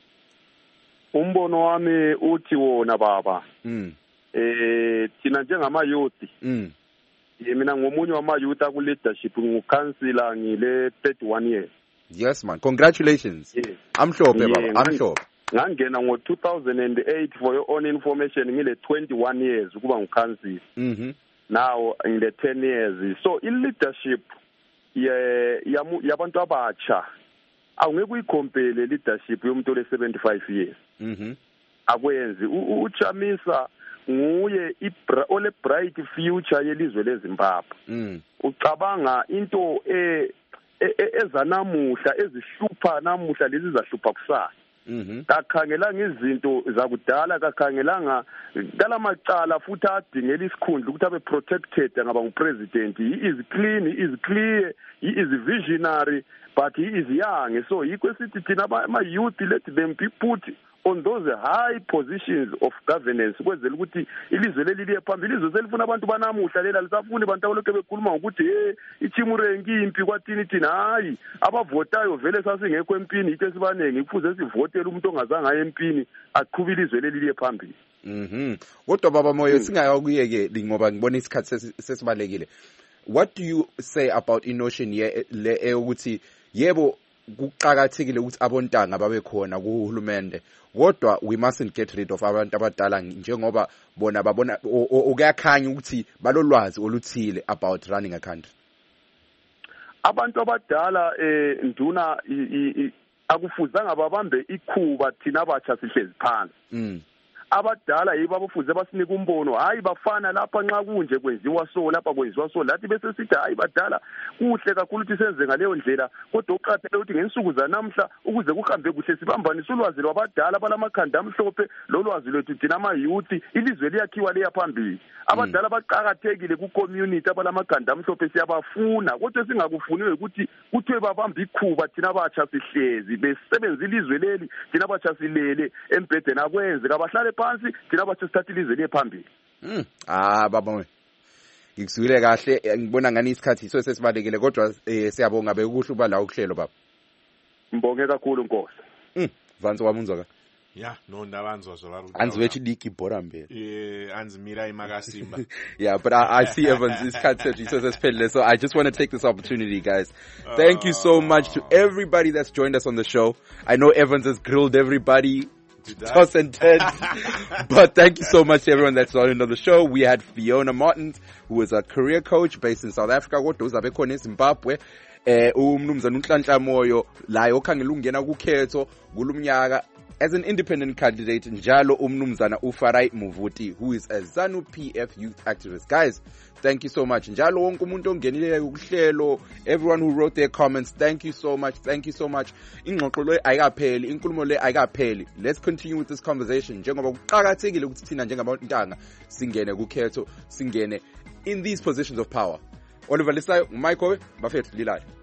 Umbono wami uthi wona baba. Mm. Eh thina njengama youth. Mm. Mina ngomunye wama youth aku leadership ngukhansila ngile thirty-one years. Yes man, congratulations. Yes. Amhlophe baba, amhlophe. Ngangena ngo two thousand eight for your own information ngile twenty-one years ukuba ngukhansila. Mhm. Now in the ten years. So in leadership ye yabantu abatsha awungeke uyikompele leadership yomuntu ole seventy-five years. Mhm. Akwenzi uChamisa nguye ole bright future yelizwe leZimbabwe. Mm. Ucabanga into e ezanamuhla ezihlupha namuhla lezi zahlupha kusasa. Mhm. Kakhangela ngezinto zakudala, kakhangelanga kalamacala futhi adingela isikhundla ukuthi abe protected ngaba ngupresident. He is clean, he is clear, he is visionary, but he is young. So yikho sithi thina ama youth, let them be put on those high positions of governance kwenzela ukuthi ilizwe leli liye phambili. Ilizwe selifuna abantu banamuhla lela lisafuni abantu abalokho bekhuluma ngokuthi hey ichimurengi impi kwathini thina hayi abavotayo vele sasingekho empini ithe sibanengi kufuze sivotele umuntu ongazange aye empini aqhubile ilizwe leli liye phambili. Mhm. Kodwa baba Moyo singayakuyeke ngoba ngibona isikhathi sesibalekile. What do you say about inotion ye le ukuthi yebo kuqhakathekile ukuthi abontanga babe khona kuhulumende kodwa we mustn't get rid of abantu abadala njengoba bona babona okuyakhanya ukuthi balolwazi oluthile about running a country. Abantu abadala eh nduna akufuzanga babambe ikhuba thina abatsha sihlezi phansi. Mm. Abadala yibo abafuze basinika umbono, hayi bafana lapha nxa kunje kwenziwa so lapha kwenziwa so lathi bese sithi hayi badala kuhle kakhulu ukuthi senze ngaleyo ndlela kodwa uqaphele ukuthi ngensuku zanamhla ukuze kuhambe kuhle sibambanisa ulwazi lwabadala balamakhanda amhlophe lolwazi lwethu thina ama youth ilizwe liyakhiwa leya phambili. Abadala baqhakathekile ku community abalamakhanda amhlophe siyabafuna kodwa singakufuniwe ukuthi kuthiwe babamba ikhuba thina abatsha sihlezi besebenza ilizwe leli thina abatsha silele embhedeni akwenze kabahlale phansi thina abatsha sithatha ilizwe liye phambili. Mm. Ah baba ngikuzwile kahle ngibona ngani isikhathi so sesibalekile kodwa siyabonga bekuhle uba la ukuhlelo baba. Mbonge kakhulu Nkosi. Mm. Vanzo wamunzwa. Yeah, no ndavanzwa zvavari. Anzwechi diki bora mbele. Eh, anzimira imakasimba. Yeah, but I, I see Evans is cut so I just want to take this opportunity, guys. Thank you so much to everybody that's joined us on the show. I know Evans has grilled everybody. Toss and turn. But thank you so much to everyone that's joined on the show. We had Fiona Martins, who is a career coach based in South Africa. Zimbabwe. eh umnumzana uNhlanhla Moyo la okhangela ukungena kukhetho kulumnyaka as an independent candidate njalo umnumzana uFarai Muvuti, who is a ZANU P F youth activist. Guys, thank you so much. Njalo wonke umuntu ongenile kuhlelo, everyone who wrote their comments, thank you so much. Thank you so much. Ingxoxo le ayikapheli, inkulumo le ayikapheli. Let's continue with this conversation njengoba kuqhakathekile ukuthi thina njengabantanga singene kukhetho, singene in these positions of power. Oliver Lisayo, Michael Bafethu Lilala.